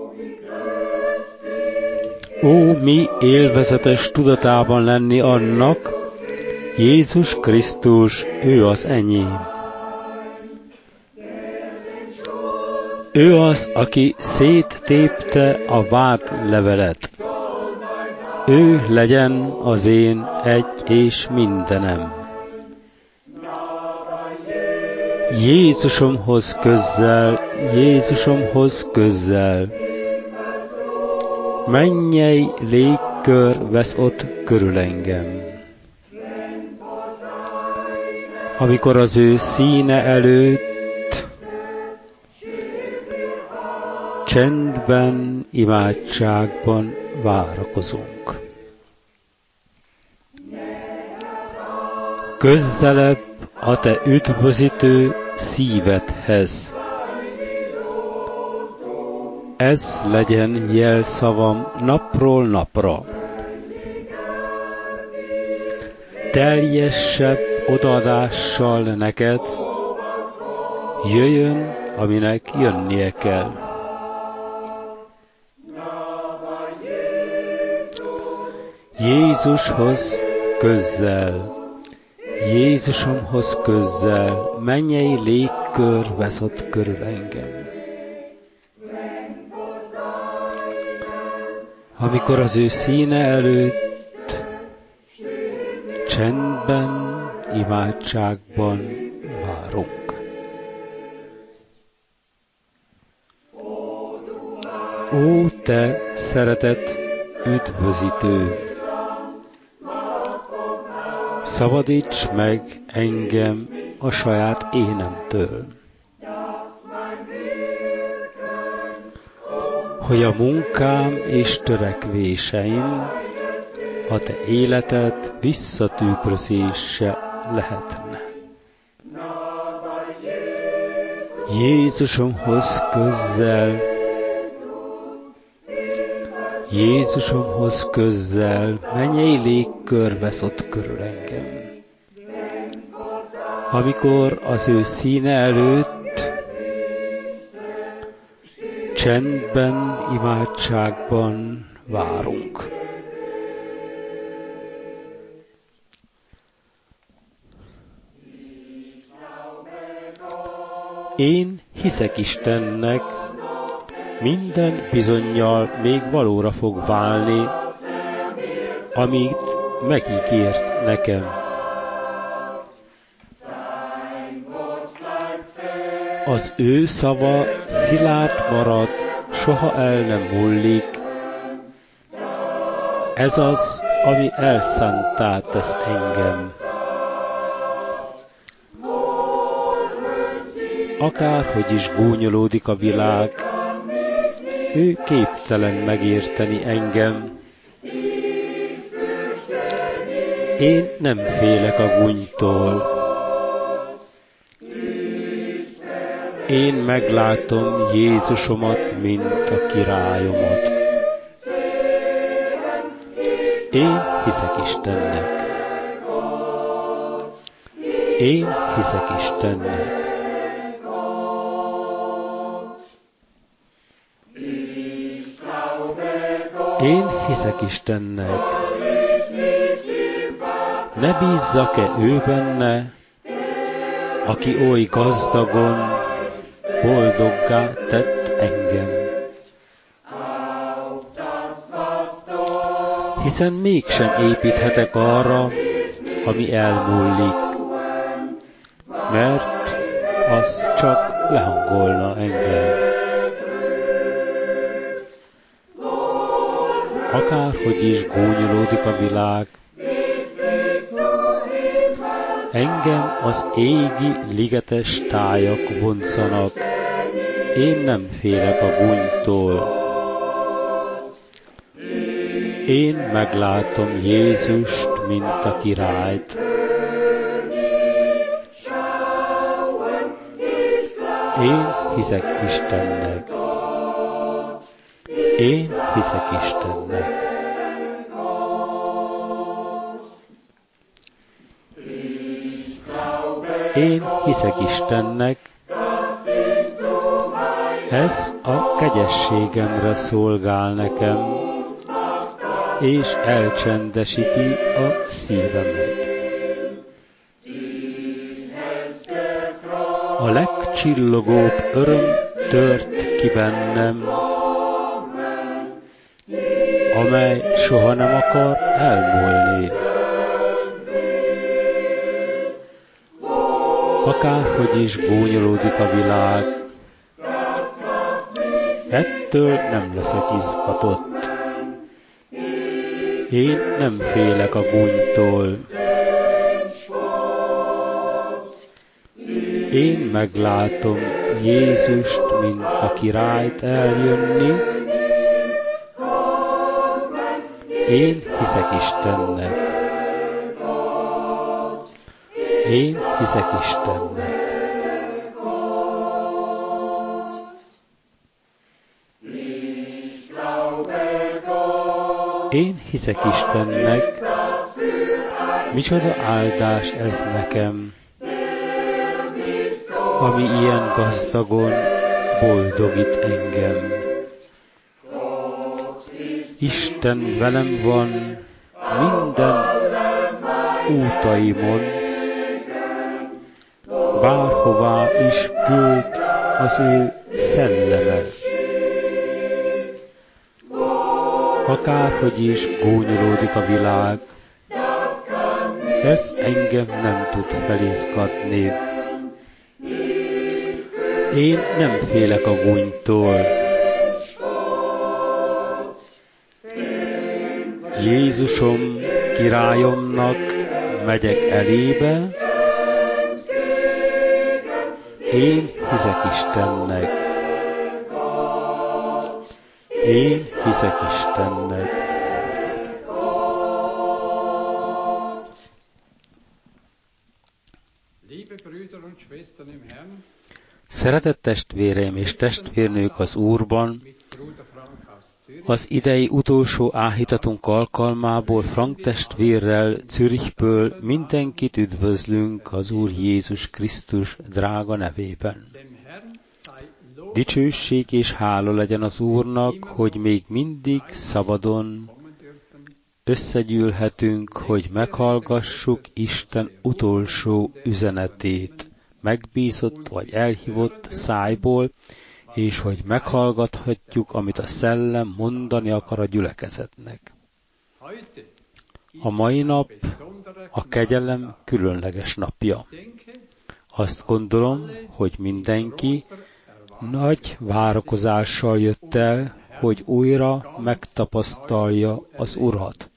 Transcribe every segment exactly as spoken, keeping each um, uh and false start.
Ó, mi élvezetes tudatában lenni annak, Jézus Krisztus, ő az enyém. Ő az, aki széttépte a vádlevelet. Ő legyen az én egy és mindenem. Jézusomhoz közel, Jézusomhoz közel. Mennyei légkör vesz ott körül engem. Amikor az ő színe előtt csendben, imádságban várakozunk. Közelebb a te üdvözítő szívedhez. Ez legyen jelszavam napról napra. Teljesebb odaadással neked, jöjjön, aminek jönnie kell. Jézushoz közel, Jézusomhoz közel, mennyei légkör vesz ott körül engem. Amikor az ő színe előtt csendben, imádságban várunk. Ó, te szeretett üdvözítő! Szabadíts meg engem a saját énemtől, hogy a munkám és törekvéseim a te életed visszatükrözése lehetne. Jézusomhoz közel, Jézusomhoz közel, mennyei légkör vesz ott körül engem. Amikor az ő színe előtt csendben, imádságban várunk. Én hiszek Istennek, minden bizonnyal még valóra fog válni, amit megígért nekem. Az ő szava szilárd marad, soha el nem múlik. Ez az, ami elszántá tesz engem. Akárhogy is gúnyolódik a világ, ő képtelen megérteni engem. Én nem félek a gúnytól. Én meglátom Jézusomat, mint a királyomat. Én hiszek Istennek. Én hiszek Istennek. Én hiszek Istennek. Ne bízzak-e ő benne, aki oly gazdagon, boldoggá tett engem? Hiszen mégsem építhetek arra, ami elmúlik, mert az csak lehangolna engem. Akárhogy is gúnyolódik a világ, engem az égi ligetes tájak vonzanak, én nem félek a gúnytól. Én meglátom Jézust, mint a királyt. Én hiszek Istennek. Én hiszek Istennek. Én hiszek Istennek, Ez a kegyességemre szolgál nekem, és elcsendesíti a szívemet. A legcsillogóbb öröm tört ki bennem, amely soha nem akar elmúlni. Akárhogy is gúnyolódik a világ, ettől nem leszek izgatott. Én nem félek a gúnytól. Én meglátom Jézust, mint a királyt eljönni. Én hiszek Istennek. Én hiszek Istennek. Én hiszek Istennek. Micsoda áldás ez nekem, ami ilyen gazdagon boldogít engem. Isten velem van minden útaimon, bárhová is küld az ő szelleme. Akárhogy is gúnyolódik a világ, ez engem nem tud felizgatni. Én nem félek a gúnytól. Jézusom, királyomnak megyek elébe. Én hiszek Istennek. Én hiszek Istennek. Szeretett testvéreim és testvérnők az Úrban, az idei utolsó áhítatunk alkalmából Frank testvérrel Zürichből mindenkit üdvözlünk az Úr Jézus Krisztus drága nevében. Dicsőség és hála legyen az Úrnak, hogy még mindig szabadon összegyűlhetünk, hogy meghallgassuk Isten utolsó üzenetét, megbízott vagy elhívott szájból, és hogy meghallgathatjuk, amit a Szellem mondani akar a gyülekezetnek. A mai nap a kegyelem különleges napja. Azt gondolom, hogy mindenki nagy várakozással jött el, hogy újra megtapasztalja az Urat.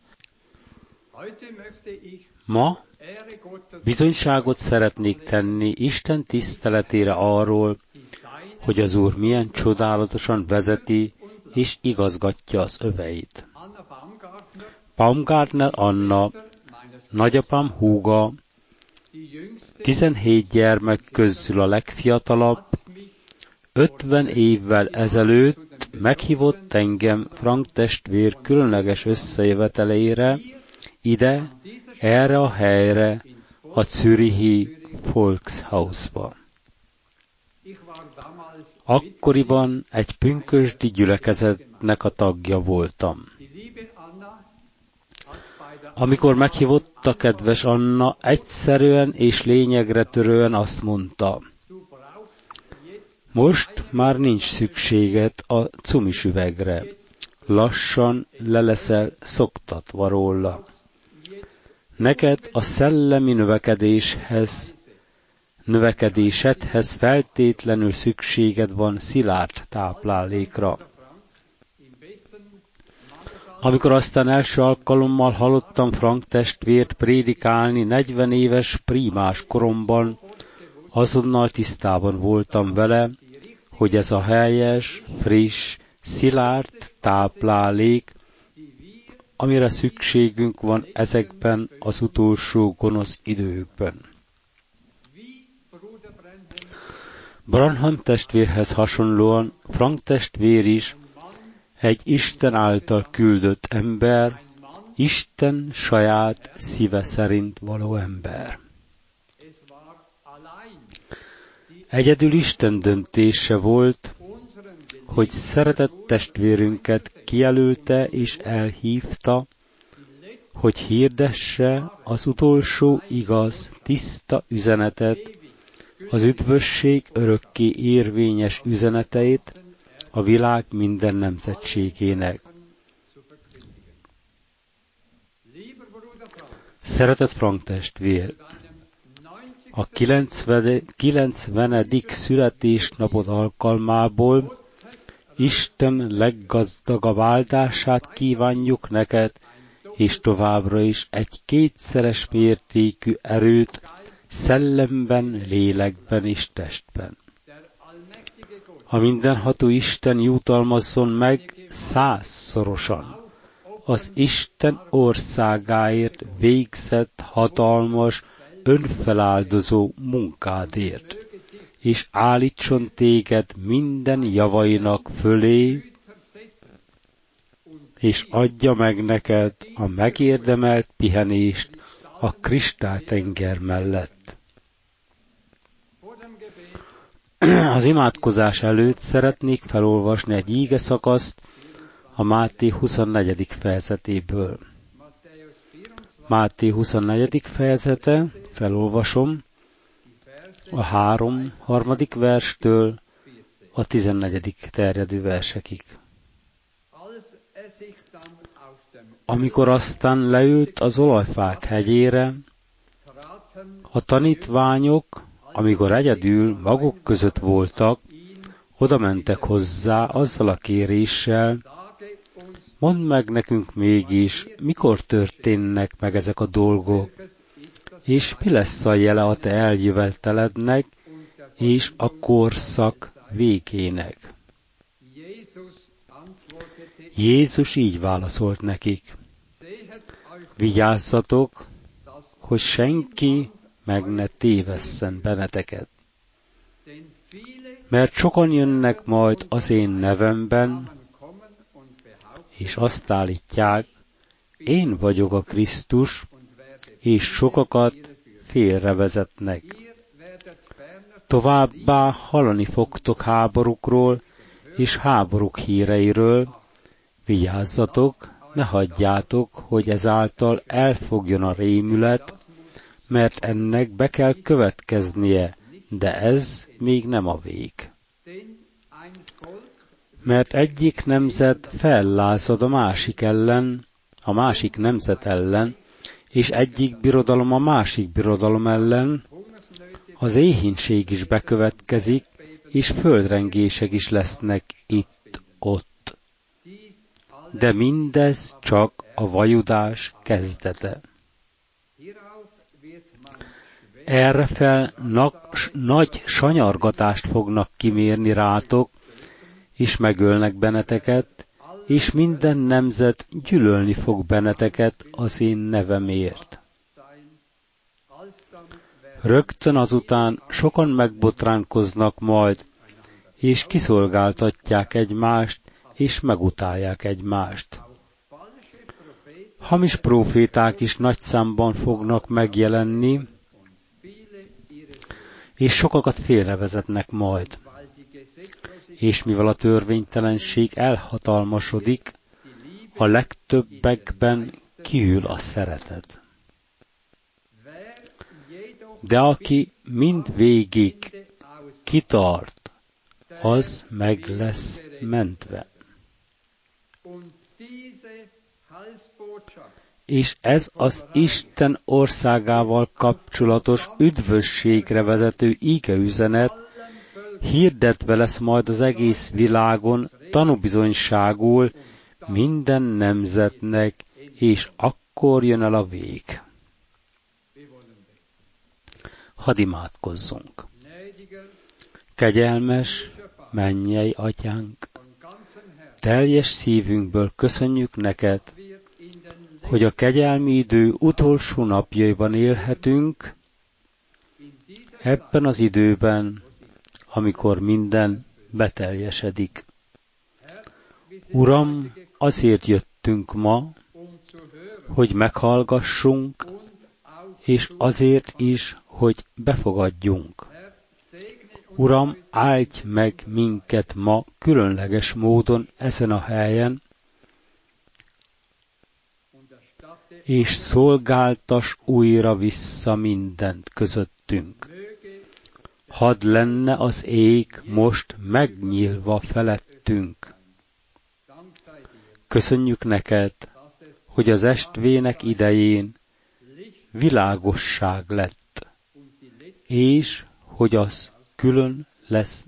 Ma bizonyságot szeretnék tenni Isten tiszteletére arról, hogy az Úr milyen csodálatosan vezeti és igazgatja az öveit. Baumgartner Anna, nagyapám húga, tizenhét gyermek közül a legfiatalabb, ötven évvel ezelőtt meghívott engem Frank testvér különleges összejöveteleire, ide, erre a helyre, a zürichi Volkshausba. Akkoriban egy pünkösdi gyülekezetnek a tagja voltam. Amikor meghívott a kedves Anna, egyszerűen és lényegre törően azt mondta: most már nincs szükséged a cumis üvegre, lassan le leszel szoktatva róla. Neked a szellemi növekedéshez, növekedésedhez feltétlenül szükséged van szilárd táplálékra. Amikor aztán első alkalommal hallottam Frank testvért prédikálni negyven éves prímás koromban, azonnal tisztában voltam vele, hogy ez a helyes, friss, szilárd táplálék, amire szükségünk van ezekben az utolsó gonosz időkben. Branham testvérhez hasonlóan Frank testvér is egy Isten által küldött ember, Isten saját szíve szerint való ember. Egyedül Isten döntése volt, hogy szeretett testvérünket kijelölte és elhívta, hogy hirdesse az utolsó igaz, tiszta üzenetet, az üdvösség örökké érvényes üzeneteit a világ minden nemzetségének. Szeretett Frank testvér! A kilencvenedik születésnapod alkalmából Isten leggazdagabb áldását kívánjuk neked, és továbbra is egy kétszeres mértékű erőt szellemben, lélekben és testben. A mindenható Isten jutalmazzon meg százszorosan az Isten országáért végzett hatalmas, önfeláldozó munkádért, és állítson téged minden javainak fölé, és adja meg neked a megérdemelt pihenést a kristálytenger mellett. Az imádkozás előtt szeretnék felolvasni egy ígeszakaszt a Máté huszonnegyedik fejezetéből. Máté huszonnegyedik fejezete, felolvasom, a három harmadik verstől a tizennegyedik terjedő versekig. Amikor aztán leült az olajfák hegyére, a tanítványok, amikor egyedül maguk között voltak, oda mentek hozzá azzal a kéréssel, mondd meg nekünk mégis, mikor történnek meg ezek a dolgok, és mi lesz a jele a te eljövetelednek, és a korszak végének. Jézus így válaszolt nekik, vigyázzatok, hogy senki meg ne tévesszen benneteket. Mert sokan jönnek majd az én nevemben, és azt állítják, én vagyok a Krisztus, és sokakat félrevezetnek. Továbbá hallani fogtok háborúkról és háborúk híreiről, vigyázzatok, ne hagyjátok, hogy ezáltal elfogjon a rémület, mert ennek be kell következnie, de ez még nem a vég. Mert egyik nemzet fellázad a másik ellen, a másik nemzet ellen, és egyik birodalom a másik birodalom ellen, az éhínség is bekövetkezik, és földrengések is lesznek itt-ott. De mindez csak a vajudás kezdete. Erre fel nak, nagy sanyargatást fognak kimérni rátok, és megölnek benneteket, és minden nemzet gyűlölni fog benneteket az én nevemért. Rögtön azután sokan megbotránkoznak majd, és kiszolgáltatják egymást, és megutálják egymást. Hamis próféták is nagy számban fognak megjelenni, és sokakat félrevezetnek majd. És mivel a törvénytelenség elhatalmasodik, a legtöbbekben kiül a szeretet. De aki mind végig kitart, az meg lesz mentve. És ez az Isten országával kapcsolatos üdvösségre vezető ígeüzenet hirdetve lesz majd az egész világon tanúbizonyságul minden nemzetnek, és akkor jön el a vég. Hadd imádkozzunk. Kegyelmes, mennyei Atyánk, teljes szívünkből köszönjük neked, hogy a kegyelmi idő utolsó napjaiban élhetünk, ebben az időben, amikor minden beteljesedik. Uram, azért jöttünk ma, hogy meghallgassunk, és azért is, hogy befogadjunk. Uram, áldj meg minket ma különleges módon ezen a helyen, és szolgáltas újra vissza mindent közöttünk. Hadd lenne az ég most megnyílva felettünk. Köszönjük neked, hogy az estvének idején világosság lett, és hogy az külön lesz,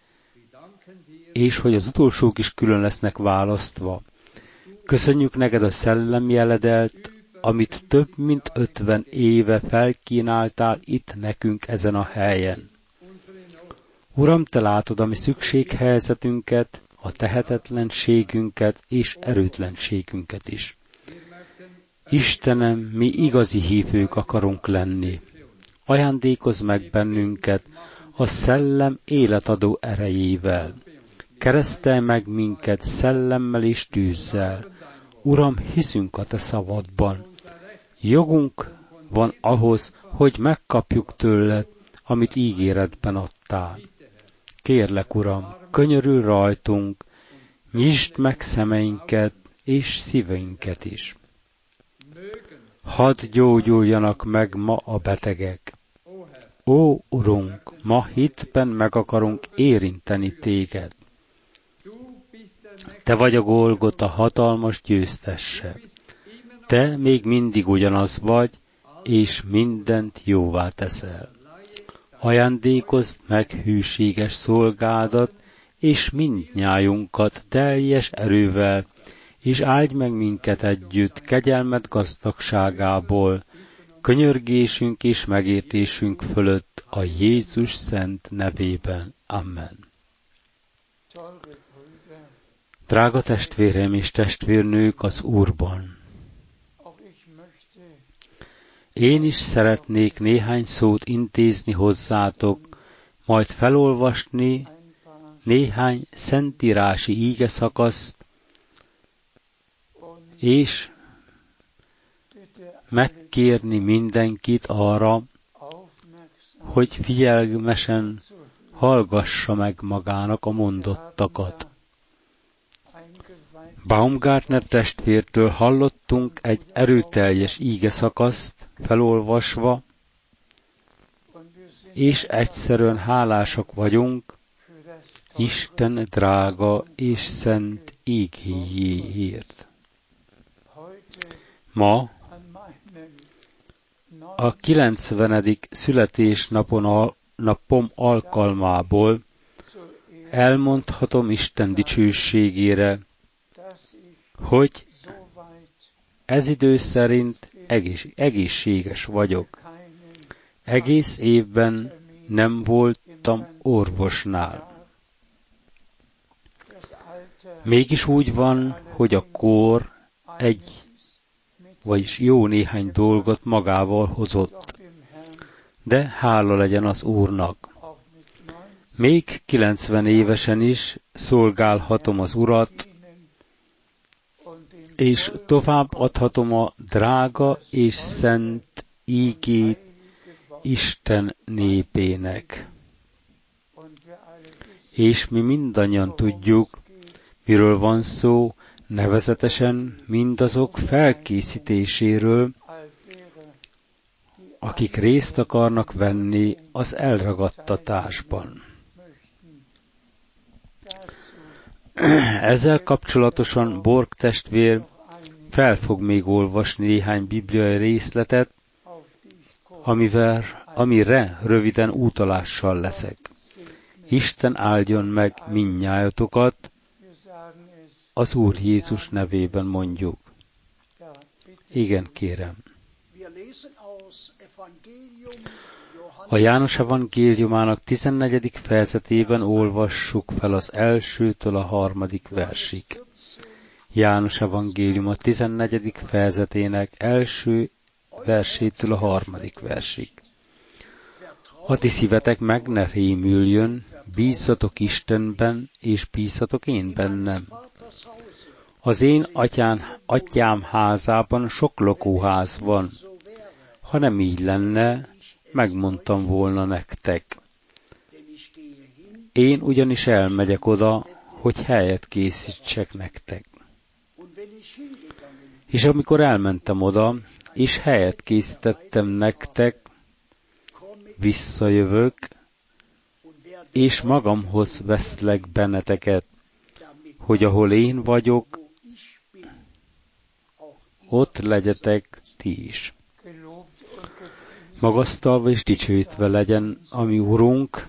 és hogy az utolsók is külön lesznek választva. Köszönjük neked a szellemjeledelt, amit több mint ötven éve felkínáltál itt nekünk ezen a helyen. Uram, te látod a mi szükséghelyzetünket, a tehetetlenségünket és erőtlenségünket is. Istenem, mi igazi hívők akarunk lenni. Ajándékozz meg bennünket a szellem életadó erejével. Keresztelj meg minket szellemmel és tűzzel. Uram, hiszünk a te szavadban. Jogunk van ahhoz, hogy megkapjuk tőled, amit ígéretben adtál. Kérlek, Uram, könyörülj rajtunk, nyisd meg szemeinket és szíveinket is. Hadd gyógyuljanak meg ma a betegek. Ó, Urunk, ma hitben meg akarunk érinteni téged. Te vagy a Golgota hatalmas győztesse. Te még mindig ugyanaz vagy, és mindent jóvá teszel. Ajándékozd meg hűséges szolgádat, és mindnyájunkat teljes erővel, és áldj meg minket együtt kegyelmed gazdagságából, könyörgésünk és megértésünk fölött a Jézus szent nevében. Amen. Drága testvéreim és testvérnők az Úrban! Én is szeretnék néhány szót intézni hozzátok, majd felolvasni néhány szentírási ígeszakaszt, és megkérni mindenkit arra, hogy figyelmesen hallgassa meg magának a mondottakat. Baumgartner testvértől hallottunk egy erőteljes ígeszakaszt felolvasva, és egyszerűen hálásak vagyunk Isten drága és szent ígéjéért. Ma a kilencvenedik születésnapon a napom alkalmából elmondhatom Isten dicsőségére, hogy ez idő szerint egész, egészséges vagyok. Egész évben nem voltam orvosnál. Mégis úgy van, hogy a kor egy, vagyis jó néhány dolgot magával hozott. De hála legyen az Úrnak. Még kilencven évesen is szolgálhatom az Urat, és tovább adhatom a drága és szent ígét Isten népének. És mi mindannyian tudjuk, miről van szó, nevezetesen mindazok felkészítéséről, akik részt akarnak venni az elragadtatásban. Ezzel kapcsolatosan Borg testvér fel fog még olvasni néhány bibliai részletet, amivel, amire röviden utalással leszek. Isten áldjon meg mindnyájatokat, az Úr Jézus nevében mondjuk. Igen, kérem. A János evangéliumának tizennegyedik fejezetében olvassuk fel az elsőtől a harmadik versig. János evangélium a tizennegyedik fejezetének első versétől a harmadik versig. A ti szívetek meg ne rémüljön, bízzatok Istenben, és bízzatok én bennem. Az én atyán, atyám házában sok lakóház van. Ha nem így lenne, megmondtam volna nektek. Én ugyanis elmegyek oda, hogy helyet készítsek nektek. És amikor elmentem oda, és helyet készítettem nektek, visszajövök, és magamhoz veszlek benneteket, hogy ahol én vagyok, ott legyetek ti is. Magasztalva és dicsőítve legyen a mi Urunk,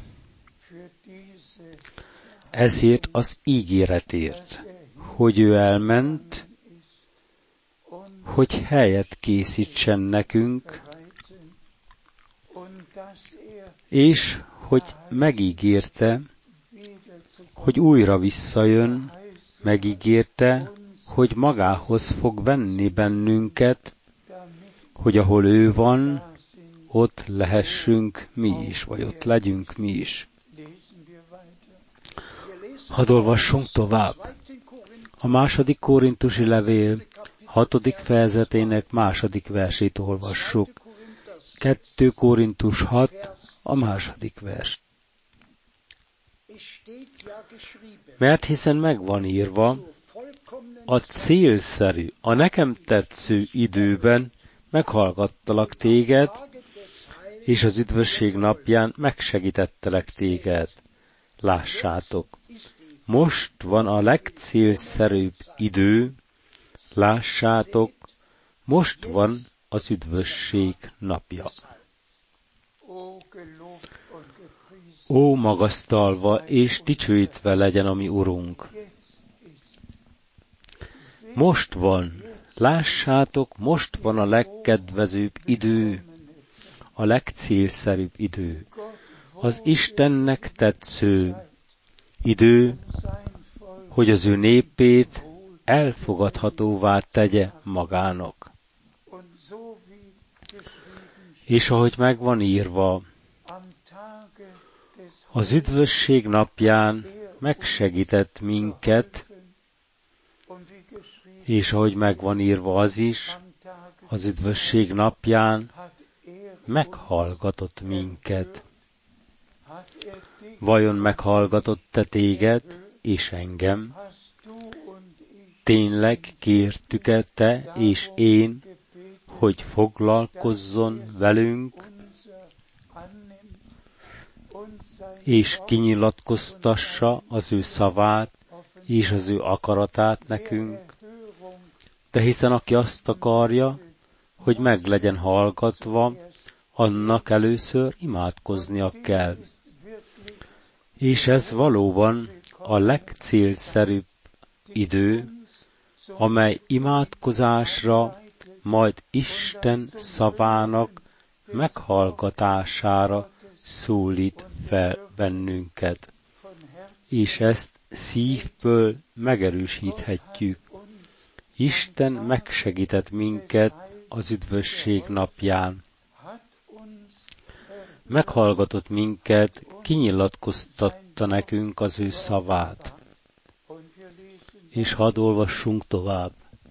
ezért az ígéretért, hogy ő elment, hogy helyet készítsen nekünk, és hogy megígérte, hogy újra visszajön, megígérte, hogy magához fog venni bennünket, hogy ahol ő van, ott lehessünk mi is, vagy ott legyünk mi is. Hadd olvassunk tovább. A második korintusi levél hatodik fejezetének második versét olvassuk. kettő Korintus hat, a második vers. Mert hiszen megvan írva, a célszerű, a nekem tetsző időben meghallgattalak téged, és az üdvösség napján megsegítettelek téged. Lássátok, most van a legcélszerűbb idő, lássátok, most van az üdvösség napja. Ó, magasztalva és dicsőítve legyen a mi Urunk! Most van, lássátok, most van a legkedvezőbb idő, a legcélszerűbb idő, az Istennek tetsző idő, hogy az ő népét elfogadhatóvá tegye magának. És ahogy meg van írva, az üdvösség napján megsegített minket, és ahogy meg van írva az is, az üdvösség napján meghallgatott minket. Vajon meghallgatott-e téged és engem? Tényleg kértük-e te és én, hogy foglalkozzon velünk, és kinyilatkoztassa az ő szavát és az ő akaratát nekünk? De hiszen aki azt akarja, hogy meg legyen hallgatva, annak először imádkoznia kell. És ez valóban a legcélszerűbb idő, amely imádkozásra, majd Isten szavának meghallgatására szólít fel bennünket. És ezt szívből megerősíthetjük. Isten megsegített minket az üdvösség napján. Meghallgatott minket, kinyilatkoztatta nekünk az ő szavát. És hadd olvassunk tovább.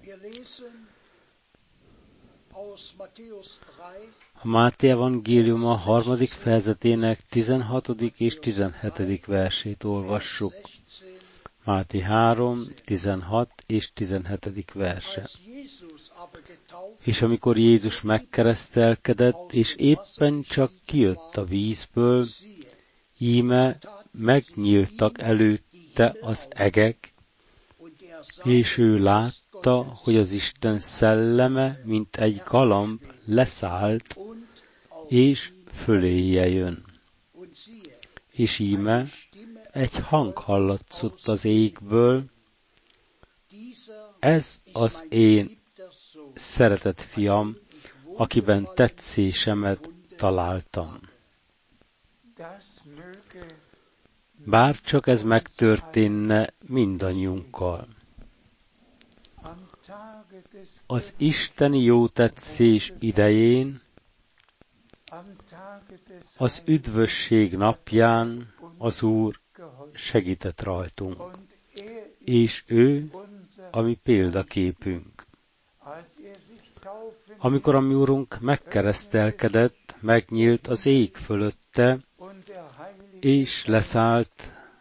A Máté evangélium a harmadik fejezetének tizenhatodik és tizenhetedik versét olvassuk. Máté három, tizenhat és tizenhetedik verse. És amikor Jézus megkeresztelkedett, és éppen csak kijött a vízből, íme megnyíltak előtte az egek, és ő látta, hogy az Isten szelleme, mint egy galamb leszállt, és föléje jön. És íme egy hang hallatszott az égből, ez az én szeretett fiam, akiben tetszésemet találtam. Bár csak ez megtörténne mindannyiunkkal. Az isteni jótetszés idején, az üdvösség napján az Úr segített rajtunk, és ő a mi példaképünk. Amikor a mi Urunk megkeresztelkedett, megnyílt az ég fölötte, és leszállt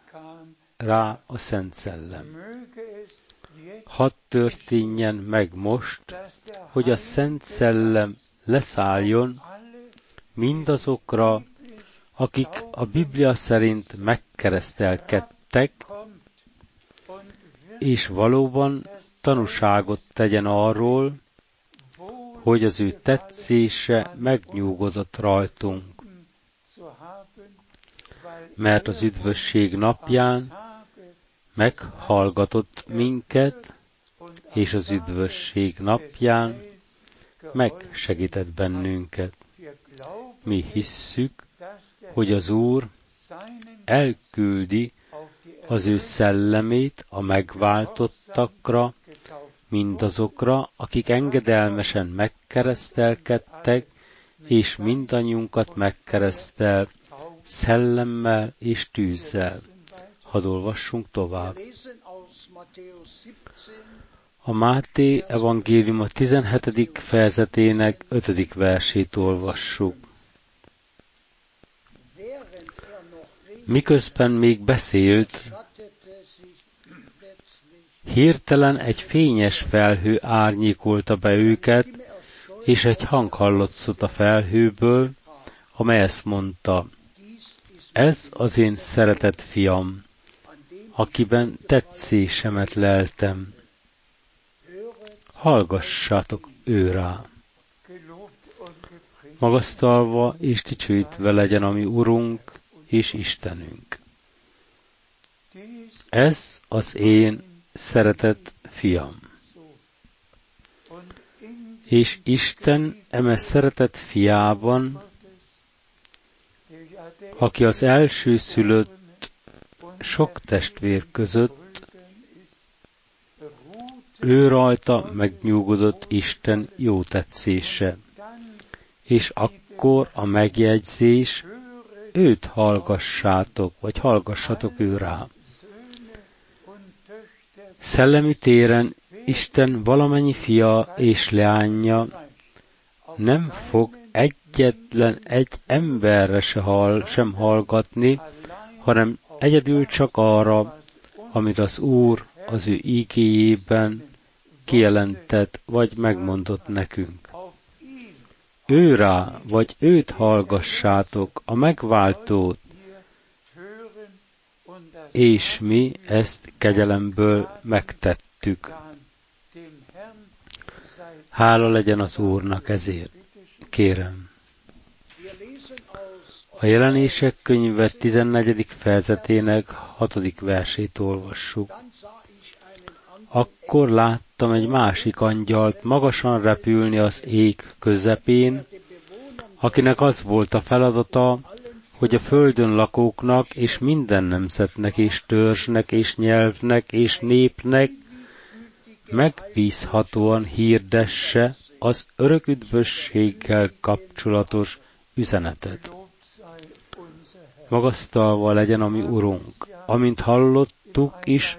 rá a Szent Szellem. Hadd történjen meg most, hogy a Szent Szellem leszálljon mindazokra, akik a Biblia szerint megkeresztelkedtek, és valóban tanúságot tegyen arról, hogy az ő tetszése megnyugodott rajtunk. Mert az üdvösség napján meghallgatott minket, és az üdvösség napján megsegített bennünket. Mi hisszük, hogy az Úr elküldi az ő szellemét a megváltottakra, mindazokra, akik engedelmesen megkeresztelkedtek, és mindannyiunkat megkeresztel szellemmel és tűzzel. Hadd olvassunk tovább. A Máté evangélium a tizenhetedik fejezetének ötödik versét olvassuk. Miközben még beszélt, hirtelen egy fényes felhő árnyékolta be őket, és egy hang hallatszott a felhőből, amely ezt mondta: ez az én szeretett fiam, akiben tetszésemet leltem. Hallgassátok ő rá. Magasztalva és dicsőítve legyen a mi Urunk és Istenünk. Ez az én szeretett fiam. És Isten eme szeretett fiában, aki az első szülött sok testvér között, ő rajta megnyugodott Isten jó tetszése. És akkor a megjegyzés, őt hallgassátok, vagy hallgassatok ő rá. Szellemi téren Isten valamennyi fia és leánya nem fog egyetlen egy emberre se hall, sem hallgatni, hanem egyedül csak arra, amit az Úr az ő ígéjében kijelentett, vagy megmondott nekünk. Ő rá, vagy őt hallgassátok, a megváltót, és mi ezt kegyelemből megtettük. Hála legyen az Úrnak ezért. Kérem. A Jelenések könyve tizennegyedik fejezetének hatodik versét olvassuk. Akkor láttam egy másik angyalt magasan repülni az ég közepén, akinek az volt a feladata, hogy a földön lakóknak és minden nemzetnek és törzsnek és nyelvnek és népnek megbízhatóan hirdesse az örök üdvösséggel kapcsolatos üzenetet. Magasztalva legyen a mi Urunk, amint hallottuk is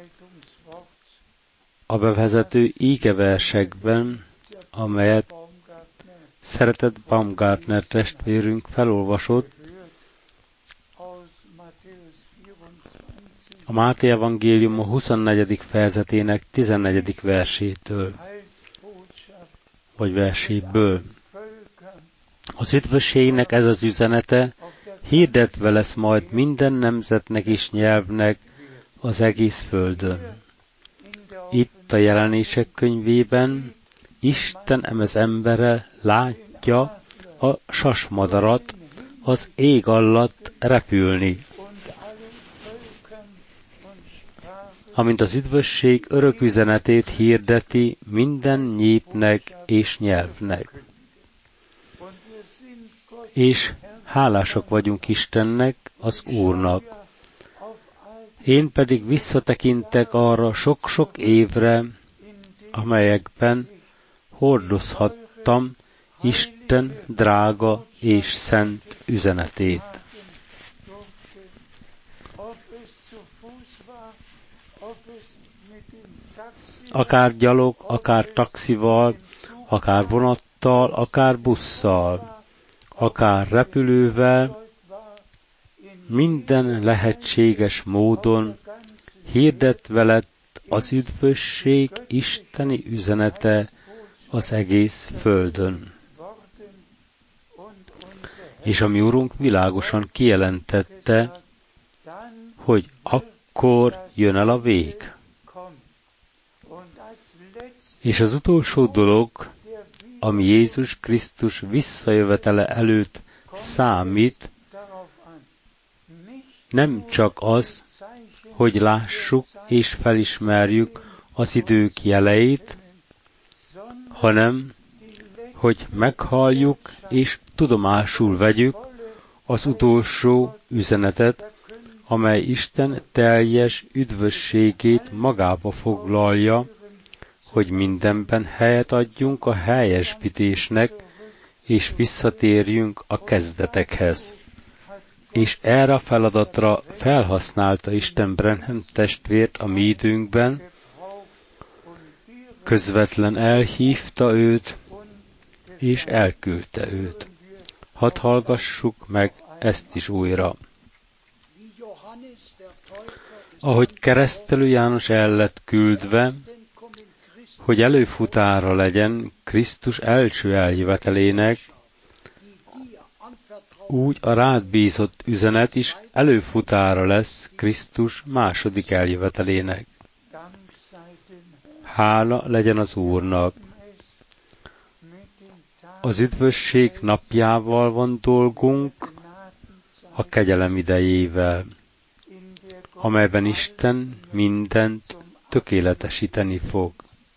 a bevezető ígeversekben, amelyet szeretett Baumgartner testvérünk felolvasott a Máté evangélium a huszonnegyedik fejezetének tizennegyedik versétől, vagy verséből. Az üdvösségnek ez az üzenete, hirdetve lesz majd minden nemzetnek és nyelvnek az egész földön. Itt a Jelenések könyvében Isten emez embere látja a sasmadarat az ég alatt repülni. Amint az üdvösség örök üzenetét hirdeti minden népnek és nyelvnek. És hálásak vagyunk Istennek, az Úrnak. Én pedig visszatekintek arra sok-sok évre, amelyekben hordozhattam Isten drága és szent üzenetét. Akár gyalog, akár taxival, akár vonattal, akár busszal, akár repülővel, minden lehetséges módon hirdetve lett az üdvösség isteni üzenete az egész földön. És a mi Urunk világosan kijelentette, hogy akkor jön el a vég. És az utolsó dolog, ami Jézus Krisztus visszajövetele előtt számít, nem csak az, hogy lássuk és felismerjük az idők jeleit, hanem, hogy meghalljuk és tudomásul vegyük az utolsó üzenetet, amely Isten teljes üdvösségét magába foglalja, hogy mindenben helyet adjunk a helyesbítésnek, és visszatérjünk a kezdetekhez. És erre a feladatra felhasználta Isten Branham testvért a mi időnkben, közvetlen elhívta őt, és elküldte őt. Hadd hallgassuk meg ezt is újra. Ahogy Keresztelő János el lett küldve, hogy előfutára legyen Krisztus első eljövetelének, úgy a rád bízott üzenet is előfutára lesz Krisztus második eljövetelének. Hála legyen az Úrnak! Az üdvösség napjával van dolgunk, a kegyelem idejével, amelyben Isten mindent tökéletesíteni fog.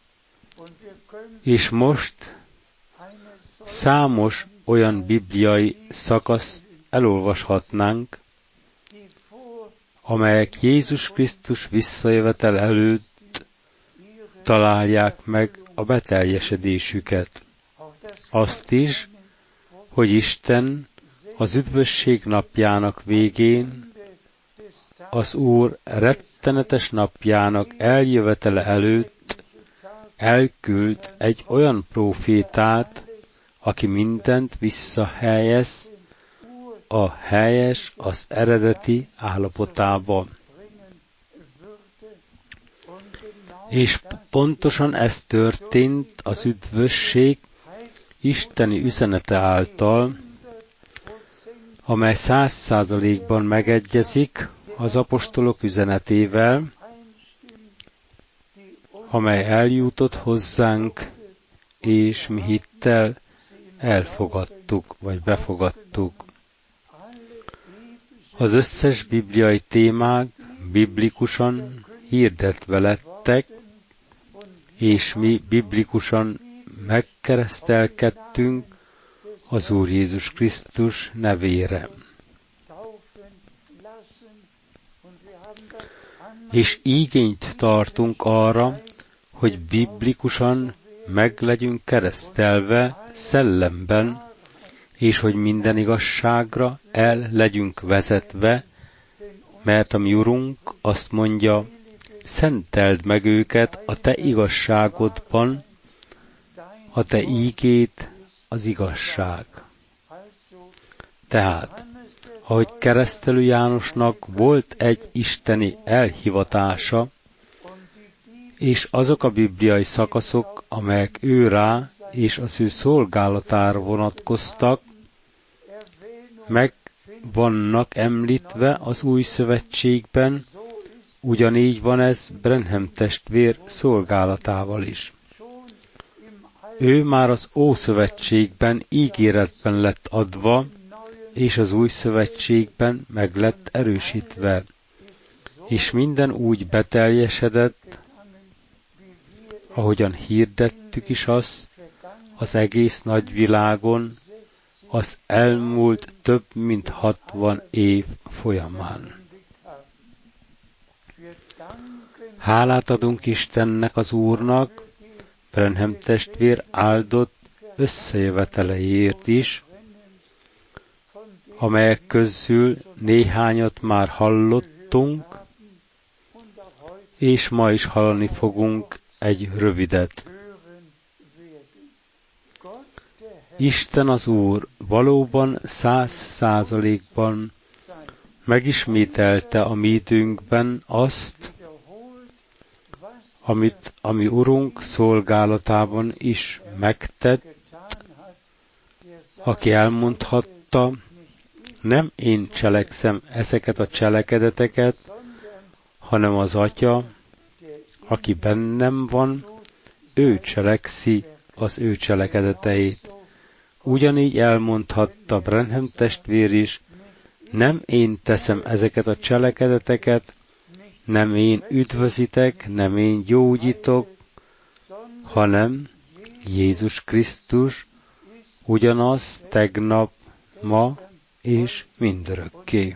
És most számos olyan bibliai szakaszt elolvashatnánk, amelyek Jézus Krisztus visszajövetel előtt találják meg a beteljesedésüket. Azt is, hogy Isten az üdvösség napjának végén, az Úr rettenetes napjának eljövetele előtt elküld egy olyan prófétát, aki mindent visszahelyez a helyes, az eredeti állapotába. És pontosan ez történt az üdvösség isteni üzenete által, amely száz százalékban megegyezik az apostolok üzenetével, amely eljutott hozzánk, és mi hittel elfogadtuk, vagy befogadtuk. Az összes bibliai témák biblikusan hirdetve lettek, és mi biblikusan megkeresztelkedtünk az Úr Jézus Krisztus nevére. És igényt tartunk arra, hogy biblikusan meg legyünk keresztelve szellemben, és hogy minden igazságra el legyünk vezetve, mert a mi Urunk azt mondja, szenteld meg őket a te igazságodban, a te ígéd az igazság. Tehát, ahogy Keresztelő Jánosnak volt egy isteni elhivatása, és azok a bibliai szakaszok, amelyek ő rá és az ő szolgálatára vonatkoztak, meg vannak említve az új szövetségben, ugyanígy van ez Branham testvér szolgálatával is. Ő már az Ószövetségben ígéretben lett adva, és az új szövetségben meg lett erősítve, és minden úgy beteljesedett, ahogyan hirdettük is azt az egész nagyvilágon, az elmúlt több mint hatvan év folyamán. Hálát adunk Istennek, az Úrnak, Branham testvér áldott összejöveteleiért is, amelyek közül néhányat már hallottunk, és ma is hallani fogunk egy rövidet. Isten az Úr valóban száz százalékban megismételte a mi időnkben azt, amit a mi Urunk szolgálatában is megtett, aki elmondhatta, nem én cselekszem ezeket a cselekedeteket, hanem az Atya, aki bennem van, ő cselekszi az ő cselekedeteit. Ugyanígy elmondhatta Branham testvér is, nem én teszem ezeket a cselekedeteket, nem én üdvözítek, nem én gyógyítok, hanem Jézus Krisztus ugyanaz tegnap, ma és mindörökké.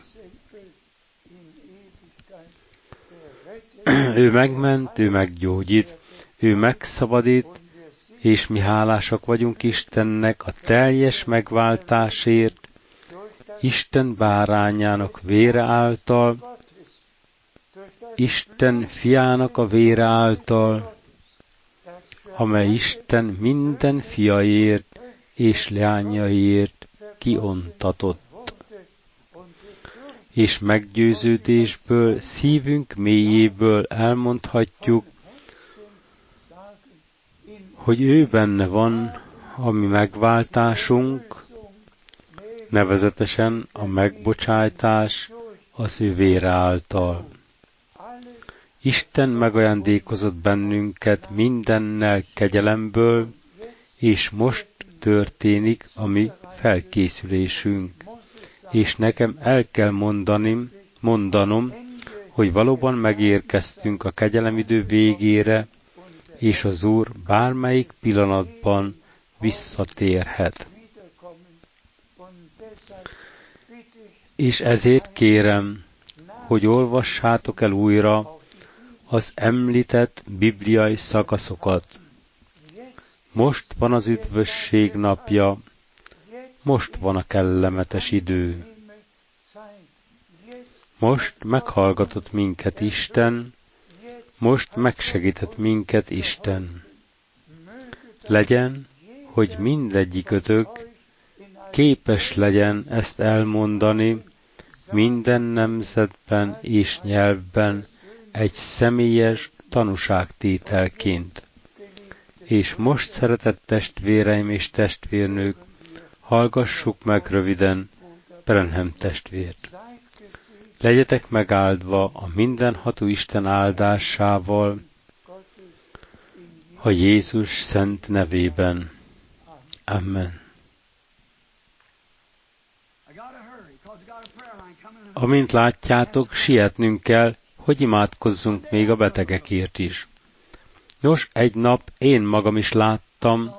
Ő megment, ő meggyógyít, ő megszabadít, és mi hálásak vagyunk Istennek a teljes megváltásért, Isten bárányának vére által, Isten fiának a vére által, amely Isten minden fiaiért és leányaiért kiontatott. És meggyőződésből, szívünk mélyéből elmondhatjuk, hogy ő benne van a mi megváltásunk, nevezetesen a megbocsájtás az ő vére által. Isten megajándékozott bennünket mindennel kegyelemből, és most történik a mi felkészülésünk. És nekem el kell mondanim, mondanom, hogy valóban megérkeztünk a kegyelemidő végére, és az Úr bármelyik pillanatban visszatérhet. És ezért kérem, hogy olvassátok el újra az említett bibliai szakaszokat. Most van az üdvösség napja, most van a kellemetes idő. Most meghallgatott minket Isten, most megsegített minket Isten. Legyen, hogy mindegyikötök képes legyen ezt elmondani minden nemzetben és nyelvben egy személyes tanúságtételként. És most, szeretett testvéreim és testvérnők, hallgassuk meg röviden Branham testvért. Legyetek megáldva a mindenható Isten áldásával, a Jézus szent nevében. Amen. Amint látjátok, sietnünk kell, hogy imádkozzunk még a betegekért is. Nos, egy nap én magam is láttam,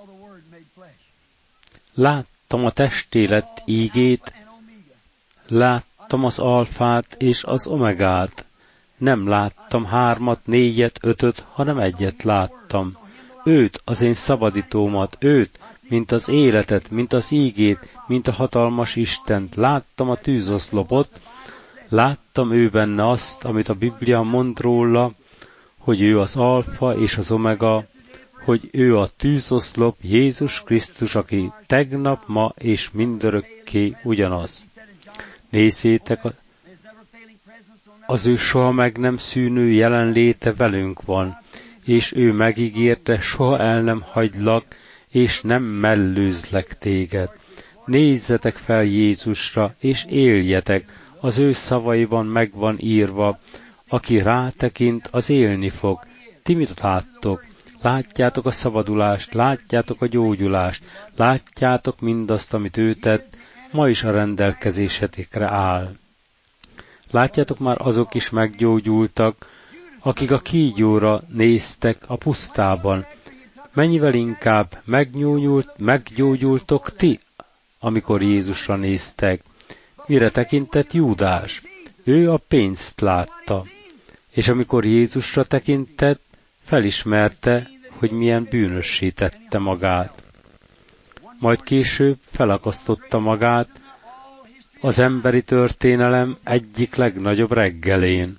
láttam a testélet ígét, láttam az alfát és az omegát. Nem láttam hármat, négyet, ötöt, hanem egyet láttam. Őt, az én szabadítómat, őt, mint az életet, mint az ígét, mint a hatalmas Istent. Láttam a tűzoszlopot, láttam ő benne azt, amit a Biblia mond róla, hogy ő az alfa és az omega, hogy ő a tűzoszlop, Jézus Krisztus, aki tegnap, ma és mindörökké ugyanaz. Nézzétek, az ő soha meg nem szűnő jelenléte velünk van, és ő megígérte, soha el nem hagylak, és nem mellőzlek téged. Nézzetek fel Jézusra, és éljetek, az ő szavaiban megvan írva, aki rátekint, az élni fog. Ti mit láttok? Látjátok a szabadulást, látjátok a gyógyulást, látjátok mindazt, amit ő tett, ma is a rendelkezésetekre áll. Látjátok, már azok is meggyógyultak, akik a kígyóra néztek a pusztában. Mennyivel inkább meggyógyult, meggyógyultok ti, amikor Jézusra néztek. Mire tekintett Júdás? Ő a pénzt látta. És amikor Jézusra tekintett, felismerte, hogy milyen bűnössé tette magát. Majd később felakasztotta magát az emberi történelem egyik legnagyobb reggelén,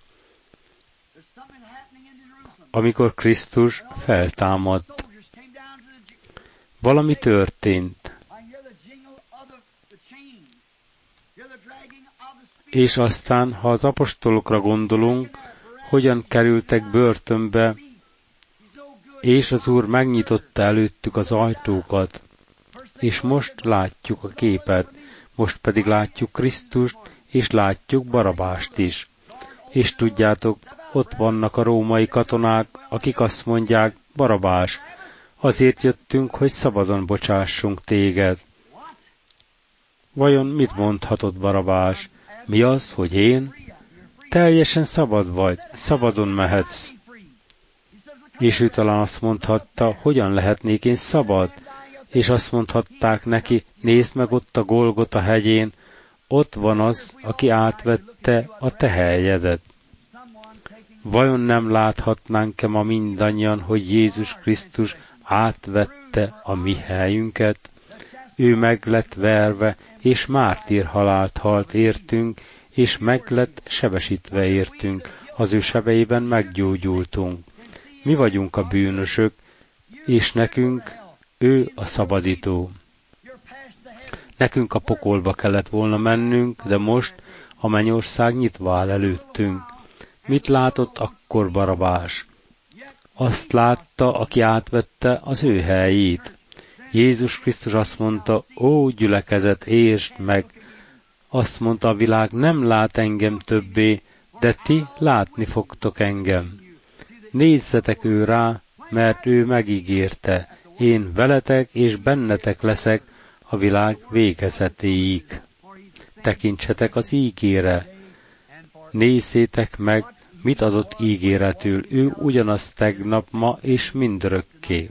amikor Krisztus feltámadt. Valami történt. És aztán, ha az apostolokra gondolunk, hogyan kerültek börtönbe, És az Úr megnyitotta előttük az ajtókat, és most látjuk a képet, most pedig látjuk Krisztust, és látjuk Barabást is. És tudjátok, ott vannak a római katonák, akik azt mondják, Barabás, azért jöttünk, hogy szabadon bocsássunk téged. Vajon mit mondhatott Barabás? Mi az, hogy én? Teljesen szabad vagy, szabadon mehetsz. És ő talán azt mondhatta, hogyan lehetnék én szabad? És azt mondhatták neki, nézd meg ott a Golgota hegyén, ott van az, aki átvette a te helyedet. Vajon nem láthatnánk-e ma mindannyian, hogy Jézus Krisztus átvette a mi helyünket? Ő meg lett verve, és mártír halált halt értünk, és meg lett sebesítve értünk, az ő sebeiben meggyógyultunk. Mi vagyunk a bűnösök, és nekünk ő a szabadító. Nekünk a pokolba kellett volna mennünk, de most a mennyország nyitva áll előttünk. Mit látott akkor Barabás? Azt látta, aki átvette az ő helyét. Jézus Krisztus azt mondta, ó gyülekezet, értsd meg! Azt mondta a világ, nem lát engem többé, de ti látni fogtok engem. Nézzetek ő rá, mert ő megígérte, én veletek és bennetek leszek a világ végezetéig. Tekintsetek az ígére, nézzétek meg, mit adott ígéretül, ő ugyanaz tegnap, ma és mindörökké.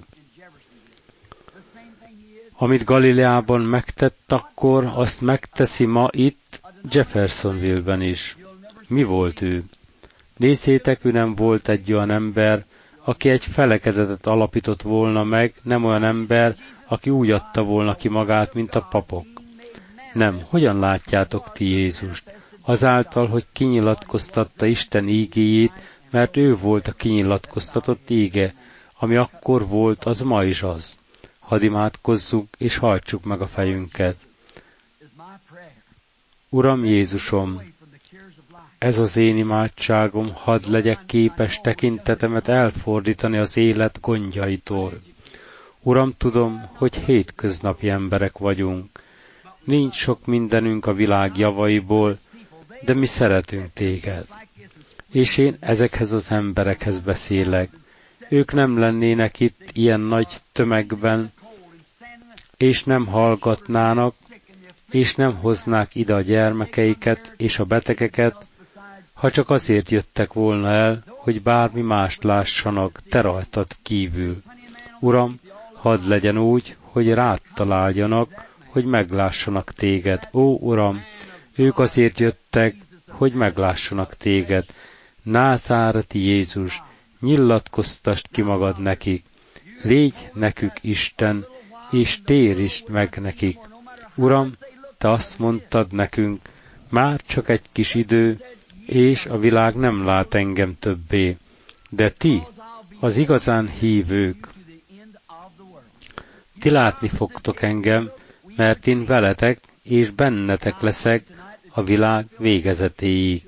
Amit Galileában megtett akkor, azt megteszi ma itt, Jeffersonville-ben is. Mi volt ő? Nézzétek, ő nem volt egy olyan ember, aki egy felekezetet alapított volna meg, nem olyan ember, aki úgy adta volna ki magát, mint a papok. Nem, hogyan látjátok ti Jézust? Azáltal, hogy kinyilatkoztatta Isten ígéjét, mert ő volt a kinyilatkoztatott íge, ami akkor volt, az ma is az. Hadd imádkozzunk, és hajtsuk meg a fejünket. Uram Jézusom, ez az én imádságom, hadd legyek képes tekintetemet elfordítani az élet gondjaitól. Uram, tudom, hogy hétköznapi emberek vagyunk. Nincs sok mindenünk a világ javaiból, de mi szeretünk téged. És én ezekhez az emberekhez beszélek. Ők nem lennének itt ilyen nagy tömegben, és nem hallgatnának, és nem hoznák ide a gyermekeiket és a betegeket, ha csak azért jöttek volna el, hogy bármi mást lássanak, te rajtad kívül. Uram, hadd legyen úgy, hogy rád találjanak, hogy meglássanak téged. Ó, Uram, ők azért jöttek, hogy meglássanak téged. Názáreti Jézus, nyilatkoztasd ki magad nekik. Légy nekük Isten, és térítsd meg nekik. Uram, te azt mondtad nekünk, már csak egy kis idő, és a világ nem lát engem többé. De ti, az igazán hívők, ti látni fogtok engem, mert én veletek és bennetek leszek a világ végezetéig.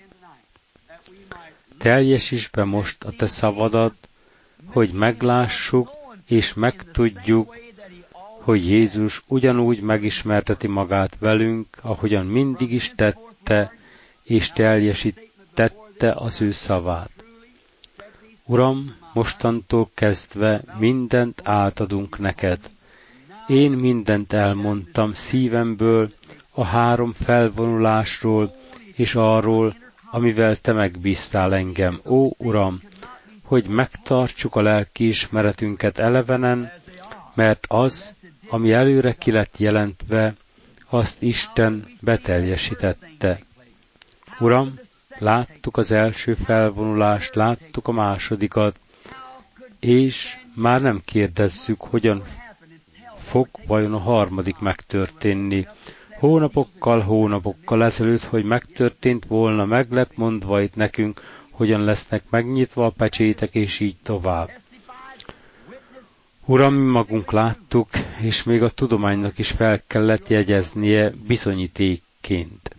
Teljesítsd be most a te szavadat, hogy meglássuk és megtudjuk, hogy Jézus ugyanúgy megismerteti magát velünk, ahogyan mindig is tette, és teljesítette az ő szavát. Uram, mostantól kezdve mindent átadunk neked. Én mindent elmondtam szívemből, a három felvonulásról, és arról, amivel te megbíztál engem. Ó, Uram, hogy megtartsuk a lelkiismeretünket elevenen, mert az, ami előre ki lett jelentve, azt Isten beteljesítette. Uram, láttuk az első felvonulást, láttuk a másodikat, és már nem kérdezzük, hogyan fog vajon a harmadik megtörténni. Hónapokkal, hónapokkal ezelőtt, hogy megtörtént volna, meg lett mondva itt nekünk, hogyan lesznek megnyitva a pecsétek, és így tovább. Uram, mi magunk láttuk, és még a tudománynak is fel kellett jegyeznie bizonyítékként.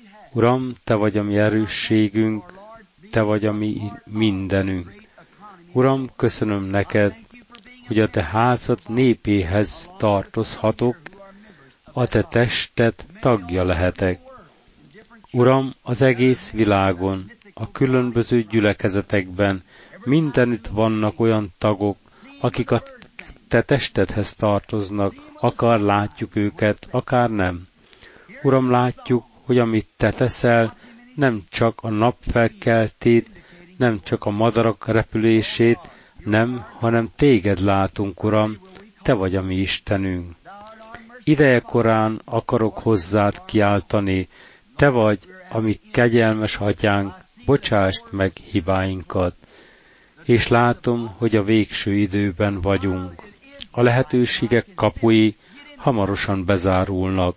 Uram, te vagy a mi erősségünk, te vagy a mi mindenünk. Uram, köszönöm neked, hogy a te házad népéhez tartozhatok, a te tested tagja lehetek. Uram, az egész világon, a különböző gyülekezetekben mindenütt vannak olyan tagok, akik a te testedhez tartoznak, akár látjuk őket, akár nem. Uram, látjuk, hogy amit te teszel, nem csak a nap felkeltét, nem csak a madarak repülését, nem, hanem téged látunk, Uram, te vagy a mi Istenünk. Ideje korán akarok hozzád kiáltani, te vagy, ami kegyelmes atyánk, bocsásd meg hibáinkat. És látom, hogy a végső időben vagyunk. A lehetőségek kapui hamarosan bezárulnak.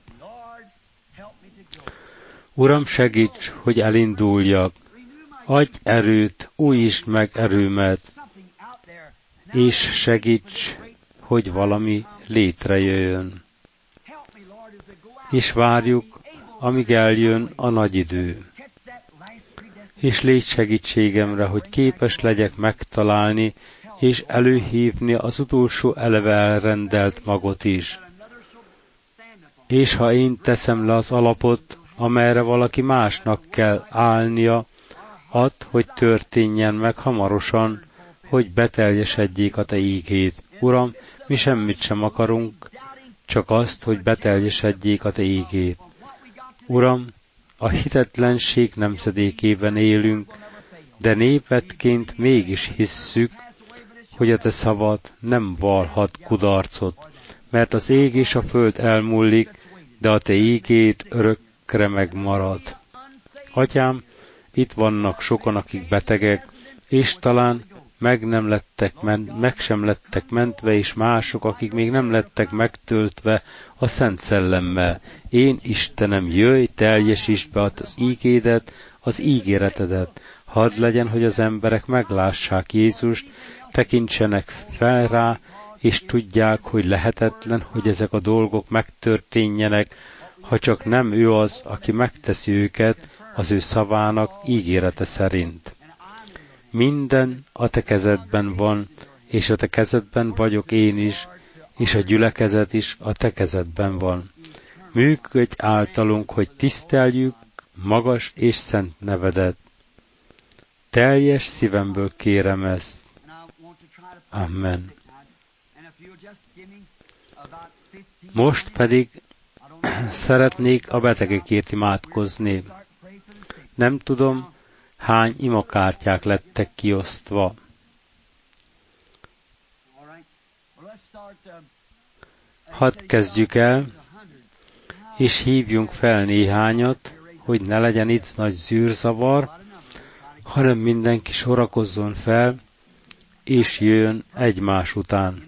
Uram, segíts, hogy elinduljak. Adj erőt, újítsd meg erőmet, és segíts, hogy valami létrejöjjön. És várjuk, amíg eljön a nagy idő. És légy segítségemre, hogy képes legyek megtalálni, és előhívni az utolsó eleve elrendelt magot is. És ha én teszem le az alapot, amelyre valaki másnak kell állnia, add, hogy történjen meg hamarosan, hogy beteljesedjék a te ígéd. Uram, mi semmit sem akarunk, csak azt, hogy beteljesedjék a te ígéd. Uram, a hitetlenség nemzedékében élünk, de népetként mégis hisszük, hogy a te szavad nem vallhat kudarcot, mert az ég és a föld elmúlik, de a te ígéd örökre megmarad. Atyám, itt vannak sokan, akik betegek, és talán meg, nem lettek ment, meg sem lettek mentve, és mások, akik még nem lettek megtöltve a Szent Szellemmel. Én, Istenem, jöjj, teljesítsd be az ígédet, az ígéretedet. Hadd legyen, hogy az emberek meglássák Jézust, tekintsenek fel rá, és tudják, hogy lehetetlen, hogy ezek a dolgok megtörténjenek, ha csak nem ő az, aki megteszi őket az ő szavának ígérete szerint. Minden a te kezedben van, és a te kezedben vagyok én is, és a gyülekezet is a te kezedben van. Működj általunk, hogy tiszteljük magas és szent nevedet. Teljes szívemből kérem ezt. Amen. Most pedig szeretnék a betegekért imádkozni. Nem tudom, hány imakártyák lettek kiosztva. Hadd kezdjük el, és hívjunk fel néhányat, hogy ne legyen itt nagy zűrzavar, hanem mindenki sorakozzon fel, és jöjjön egymás után.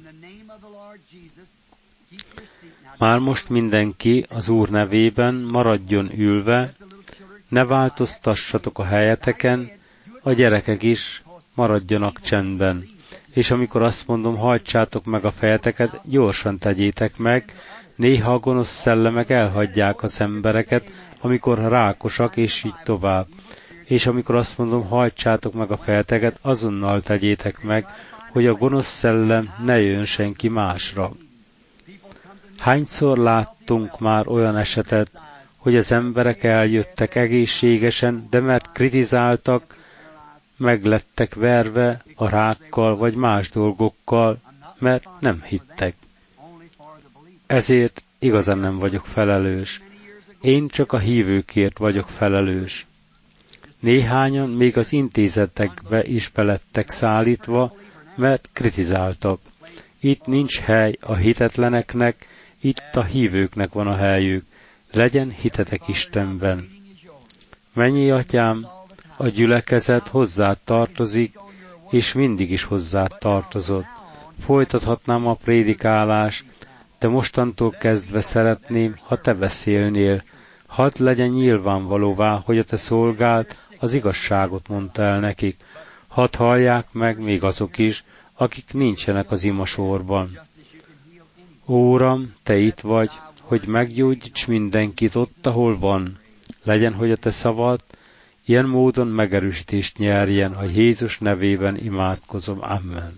Már most mindenki az Úr nevében maradjon ülve, ne változtassatok a helyeteken, a gyerekek is maradjanak csendben. És amikor azt mondom, hajtsátok meg a fejeteket, gyorsan tegyétek meg, néha a gonosz szellemek elhagyják az embereket, amikor rákosak, és így tovább. És amikor azt mondom, hajtsátok meg a fejeteket, azonnal tegyétek meg, hogy a gonosz szellem ne jöjjön senki másra. Hányszor láttunk már olyan esetet, hogy az emberek eljöttek egészségesen, de mert kritizáltak, meglettek verve a rákkal vagy más dolgokkal, mert nem hittek. Ezért igazán nem vagyok felelős. Én csak a hívőkért vagyok felelős. Néhányan még az intézetekbe is belettek szállítva, mert kritizáltak. Itt nincs hely a hitetleneknek, itt a hívőknek van a helyük. Legyen hitetek Istenben. Mennyi atyám, a gyülekezet hozzád tartozik, és mindig is hozzád tartozott. Folytathatnám a prédikálást, de mostantól kezdve szeretném, ha te beszélnél. Hadd legyen nyilvánvalóvá, hogy a te szolgáld az igazságot mondta el nekik. Hadd hallják meg még azok is, akik nincsenek az imasorban. Ó, Uram, te itt vagy, hogy meggyógyíts mindenkit ott, ahol van. Legyen, hogy a te szavad ilyen módon megerősítést nyerjen, a Jézus nevében imádkozom. Amen.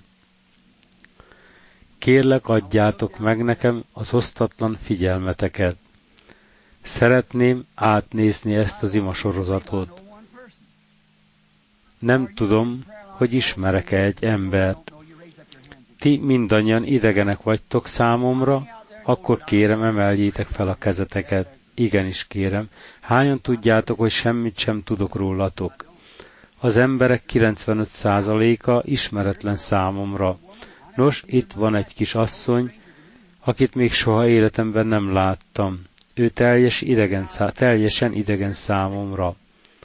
Kérlek, adjátok meg nekem az osztatlan figyelmeteket. Szeretném átnézni ezt az imasorozatot. Nem tudom, hogy ismerek-e egy embert. Ti mindannyian idegenek vagytok számomra, akkor kérem, emeljétek fel a kezeteket. Igenis kérem, hányan tudjátok, hogy semmit sem tudok rólatok? Az emberek kilencvenöt százaléka ismeretlen számomra. Nos, itt van egy kis asszony, akit még soha életemben nem láttam. Ő teljes idegen szá- teljesen idegen számomra.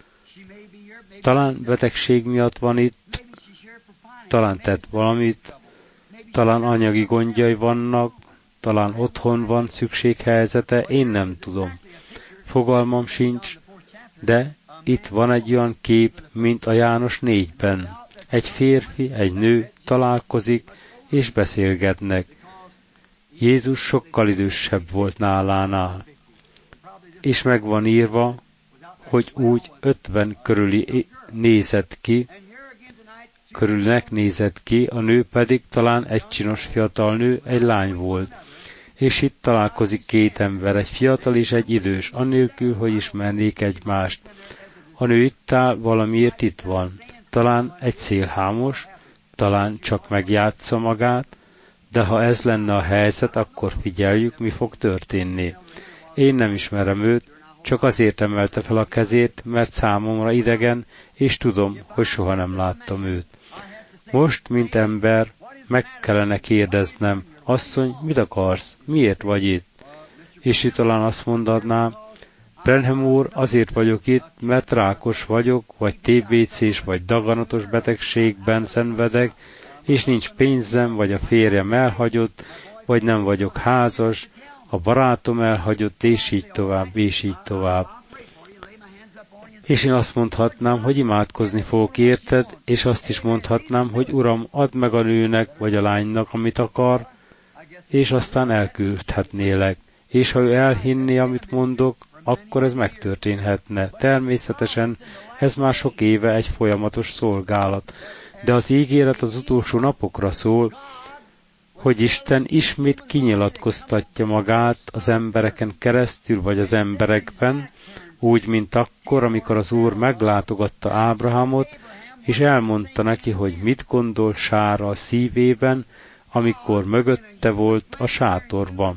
Talán betegség miatt van itt, talán tett valamit, talán anyagi gondjai vannak, talán otthon van szükséghelyzete, én nem tudom. Fogalmam sincs, de itt van egy olyan kép, mint a János négyben. Egy férfi, egy nő találkozik, és beszélgetnek. Jézus sokkal idősebb volt nálánál, és meg van írva, hogy úgy ötven körüli nézett ki, körülnek nézett ki, a nő pedig talán egy csinos fiatal nő, egy lány volt. És itt találkozik két ember, egy fiatal és egy idős, annélkül, hogy ismernék egymást. A nő itt áll, valamiért itt van. Talán egy szélhámos, talán csak megjátsza magát, de ha ez lenne a helyzet, akkor figyeljük, mi fog történni. Én nem ismerem őt, csak azért emelte fel a kezét, mert számomra idegen, és tudom, hogy soha nem láttam őt. Most, mint ember, meg kellene kérdeznem, asszony, mit akarsz? Miért vagy itt? És ő talán azt mondaná, Branham úr, azért vagyok itt, mert rákos vagyok, vagy té bé cés, vagy daganatos betegségben szenvedek, és nincs pénzem, vagy a férjem elhagyott, vagy nem vagyok házas, a barátom elhagyott, és így tovább, és így tovább. És én azt mondhatnám, hogy imádkozni fogok érted, és azt is mondhatnám, hogy Uram, add meg a nőnek, vagy a lánynak, amit akar, és aztán elküldhetnélek. És ha ő elhinné, amit mondok, akkor ez megtörténhetne. Természetesen ez már sok éve egy folyamatos szolgálat. De az ígéret az utolsó napokra szól, hogy Isten ismét kinyilatkoztatja magát az embereken keresztül, vagy az emberekben, úgy, mint akkor, amikor az Úr meglátogatta Ábrahámot, és elmondta neki, hogy mit gondol Sára a szívében, amikor mögötte volt a sátorban.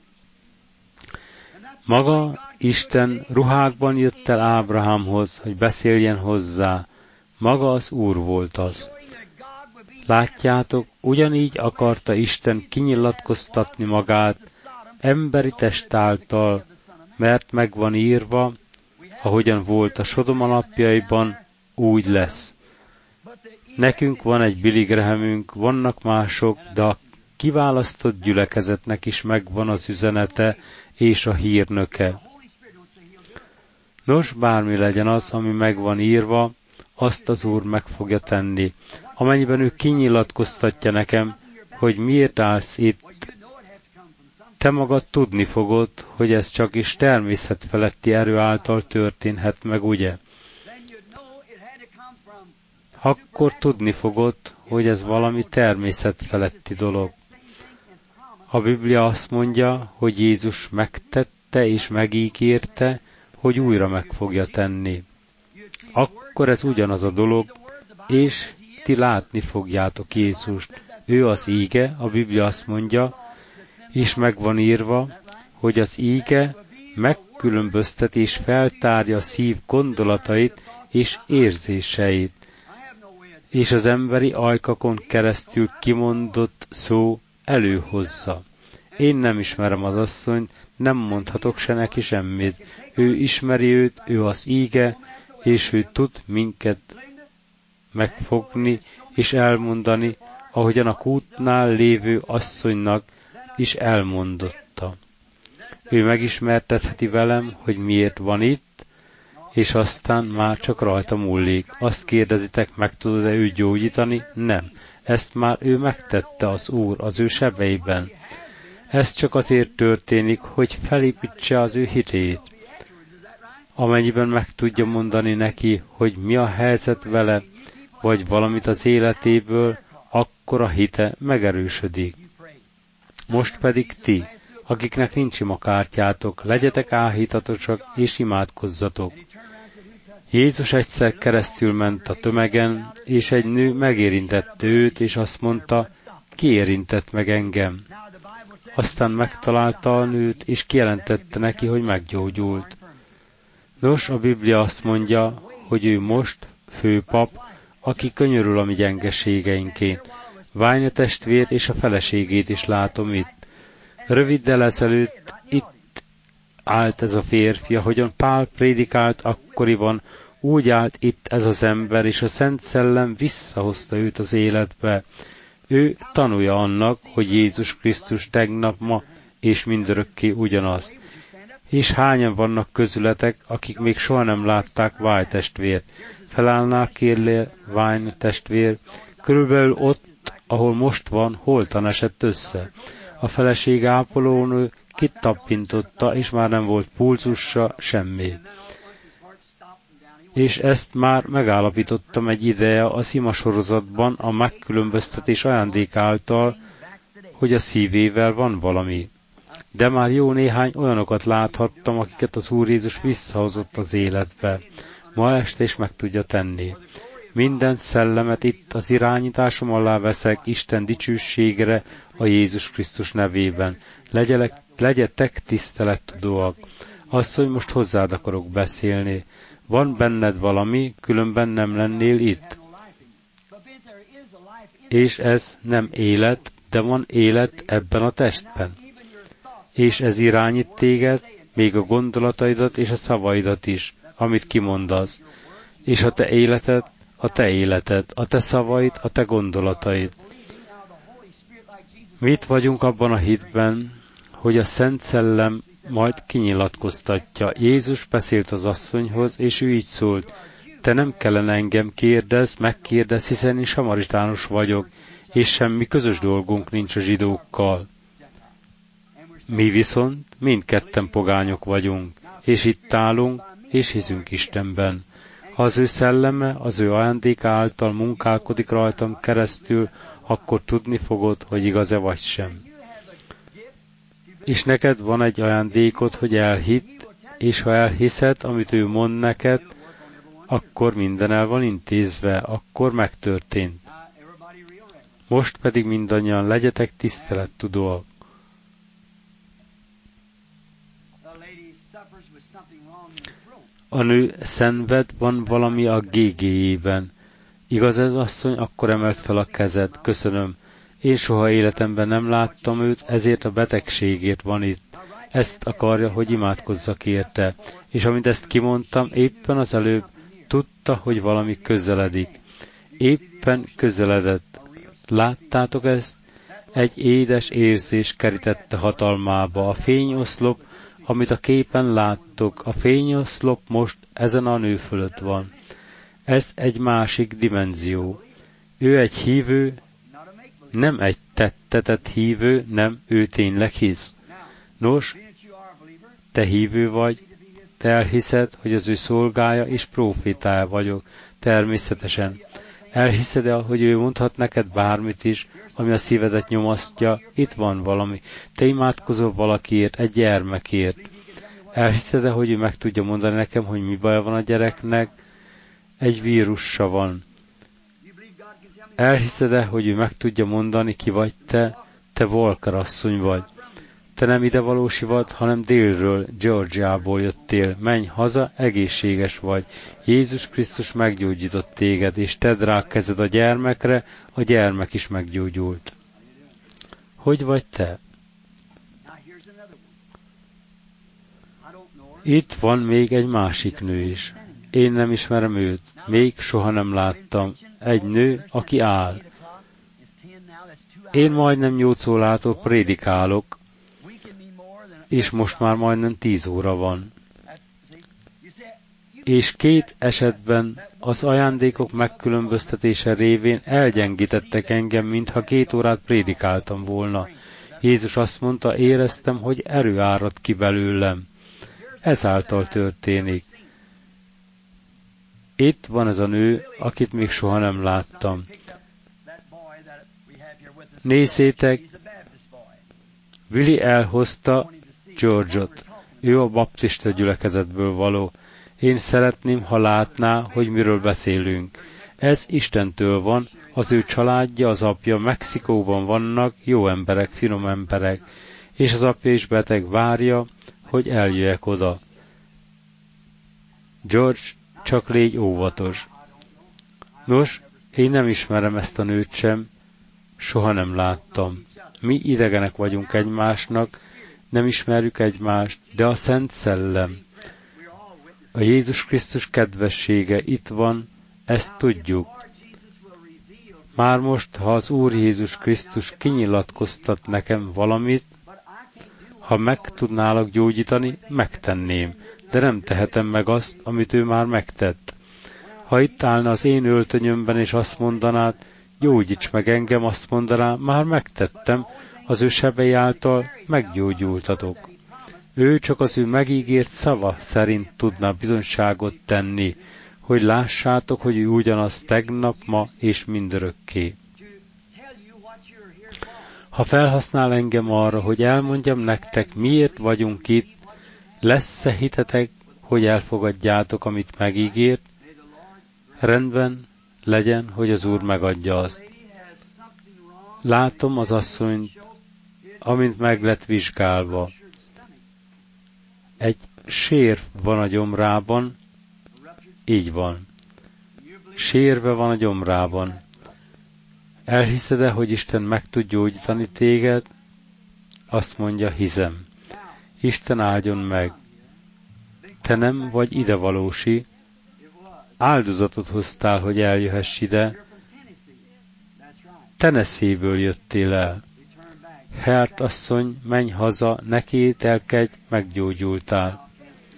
Maga Isten ruhákban jött el Ábrahámhoz, hogy beszéljen hozzá. Maga az Úr volt az. Látjátok, ugyanígy akarta Isten kinyilatkoztatni magát emberi test által, mert meg van írva, ahogyan volt a Sodoma napjaiban, úgy lesz. Nekünk van egy Billy Grahamünk, vannak mások, de a kiválasztott gyülekezetnek is megvan az üzenete és a hírnöke. Nos, bármi legyen az, ami meg van írva, azt az Úr meg fogja tenni. Amennyiben ő kinyilatkoztatja nekem, hogy miért állsz itt, te magad tudni fogod, hogy ez csak is természetfeletti erő által történhet meg, ugye? Akkor tudni fogod, hogy ez valami természetfeletti dolog. A Biblia azt mondja, hogy Jézus megtette és megígérte, hogy újra meg fogja tenni. Akkor ez ugyanaz a dolog, és ti látni fogjátok Jézust. Ő az íge, a Biblia azt mondja, és meg van írva, hogy az íge megkülönböztet és feltárja a szív gondolatait és érzéseit, és az emberi ajkakon keresztül kimondott szó előhozza. Én nem ismerem az asszonyt, nem mondhatok se neki semmit. Ő ismeri őt, ő az íge, és ő tud minket megfogni és elmondani, ahogyan a kútnál lévő asszonynak is elmondotta. Ő megismertetheti velem, hogy miért van itt, és aztán már csak rajta múlik. Azt kérdezitek, meg tudod-e ő gyógyítani? Nem. Ezt már ő megtette az Úr az ő sebeiben. Ez csak azért történik, hogy felépítse az ő hitét. amennyiben meg tudja mondani neki, hogy mi a helyzet vele, vagy valamit az életéből, akkor a hite megerősödik. Most pedig ti, akiknek nincs imakártyátok, legyetek áhítatosak és imádkozzatok. Jézus egyszer keresztül ment a tömegen, és egy nő megérintette őt, és azt mondta, ki érintett meg engem. Aztán megtalálta a nőt, és kijelentette neki, hogy meggyógyult. Nos, a Biblia azt mondja, hogy ő most főpap, aki könyörül a mi gyengeségeinkén. Ványna testvér és a feleségét is látom itt. Röviddel ezelőtt itt állt ez a férfi, ahogyan Pál prédikált akkoriban, úgy állt itt ez az ember, és a Szent Szellem visszahozta őt az életbe. Ő tanulja annak, hogy Jézus Krisztus tegnap, ma és mindörökké ugyanaz. És hányan vannak közületek, akik még soha nem látták Váj testvért? Felállnál, kérlél, Váj testvér? Körülbelül ott, ahol most van, holtan esett össze. A feleség ápolónő kitappintotta, és már nem volt pulzusa, semmi. És ezt már megállapítottam egy ideje a szimasorozatban a megkülönböztetés ajándék által, hogy a szívével van valami. De már jó néhány olyanokat láthattam, akiket az Úr Jézus visszahozott az életbe. Ma este is meg tudja tenni. Minden szellemet itt az irányításom alá veszek Isten dicsőségre a Jézus Krisztus nevében. Legyelek, legyetek tisztelettudóak. Azt, hogy most hozzád akarok beszélni. Van benned valami, különben nem lennél itt. És ez nem élet, de van élet ebben a testben. És ez irányít téged, még a gondolataidat és a szavaidat is, amit kimondasz. És a te életed, a te életed, a te szavaid, a te gondolataid. Mit vagyunk abban a hitben, hogy a Szent Szellem majd kinyilatkoztatja. Jézus beszélt az asszonyhoz, és ő így szólt, te nem kellene engem kérdez, megkérdez, hiszen én samaritános vagyok, és semmi közös dolgunk nincs a zsidókkal. Mi viszont mindketten pogányok vagyunk, és itt állunk, és hiszünk Istenben. Ha az ő szelleme, az ő ajándéka által munkálkodik rajtam keresztül, akkor tudni fogod, hogy igaz-e vagy sem. És neked van egy ajándékod, hogy elhidd, és ha elhiszed, amit ő mond neked, akkor minden el van intézve, akkor megtörtént. Most pedig mindannyian legyetek tisztelettudóak. A nő szenved, van valami a gégéjében. Igaz ez, asszony? Akkor emelt fel a kezed. Köszönöm. Én soha életemben nem láttam őt, ezért a betegségért van itt. Ezt akarja, hogy imádkozzak érte. És amint ezt kimondtam, éppen az előbb tudta, hogy valami közeledik. Éppen közeledett. Láttátok ezt? Egy édes érzés kerítette hatalmába. A fényoszlop, amit a képen láttok, a fényoszlop most ezen a nő fölött van. Ez egy másik dimenzió. Ő egy hívő, nem egy tettetett hívő, nem, ő tényleg hisz. Nos, te hívő vagy, te elhiszed, hogy az ő szolgája és prófétája vagyok, természetesen. Elhiszed-e, hogy ő mondhat neked bármit is, ami a szívedet nyomasztja? Itt van valami. Te imádkozol valakiért, egy gyermekért. Elhiszed-e, hogy ő meg tudja mondani nekem, hogy mi baja van a gyereknek? Egy vírussa van. Elhiszed-e, hogy ő meg tudja mondani, ki vagy te? Te Walker asszony vagy. Te nem idevalósi vagy, hanem délről, Georgiából jöttél. Menj haza, egészséges vagy. Jézus Krisztus meggyógyított téged, és tedd rá a kezed a gyermekre, a gyermek is meggyógyult. Hogy vagy te? Itt van még egy másik nő is. Én nem ismerem őt, még soha nem láttam. Egy nő, aki áll. Én majdnem nyolc órától prédikálok, és most már majdnem tíz óra van. És két esetben az ajándékok megkülönböztetése révén elgyengítettek engem, mintha két órát prédikáltam volna. Jézus azt mondta, éreztem, hogy erő árad ki belőlem. Ezáltal történik. Itt van ez a nő, akit még soha nem láttam. Nézzétek, Willi elhozta George-ot. Ő a baptista gyülekezetből való. Én szeretném, ha látná, hogy miről beszélünk. Ez Istentől van, az ő családja, az apja Mexikóban vannak, jó emberek, finom emberek, és az apja is beteg, várja, hogy eljöjjek oda. George, csak légy óvatos. Nos, én nem ismerem ezt a nőt sem, soha nem láttam. Mi idegenek vagyunk egymásnak, nem ismerjük egymást, de a Szent Szellem, a Jézus Krisztus kedvessége itt van, ezt tudjuk. Már most, ha az Úr Jézus Krisztus kinyilatkoztat nekem valamit, ha meg tudnálak gyógyítani, megtenném, de nem tehetem meg azt, amit ő már megtett. Ha itt állna az én öltönyömben, és azt mondanád, gyógyíts meg engem, azt mondaná, már megtettem, az ő sebei által meggyógyultatok. Ő csak az ő megígért szava szerint tudna bizonyságot tenni, hogy lássátok, hogy ő ugyanaz tegnap, ma és mindörökké. Ha felhasznál engem arra, hogy elmondjam nektek, miért vagyunk itt, lesz-e hitetek, hogy elfogadjátok, amit megígért? Rendben, legyen, hogy az Úr megadja azt. Látom az asszonyt, amint meg lett vizsgálva. Egy sérv van a gyomrában, így van. Sérve van a gyomrában. Elhiszed-e, hogy Isten meg tud gyógyítani téged? Azt mondja, hiszem. Isten áldjon meg. Te nem vagy idevalósi. Áldozatot hoztál, hogy eljöhess ide. Tennessee-ből jöttél el. Hert asszony, menj haza, ne kételkedj, meggyógyultál.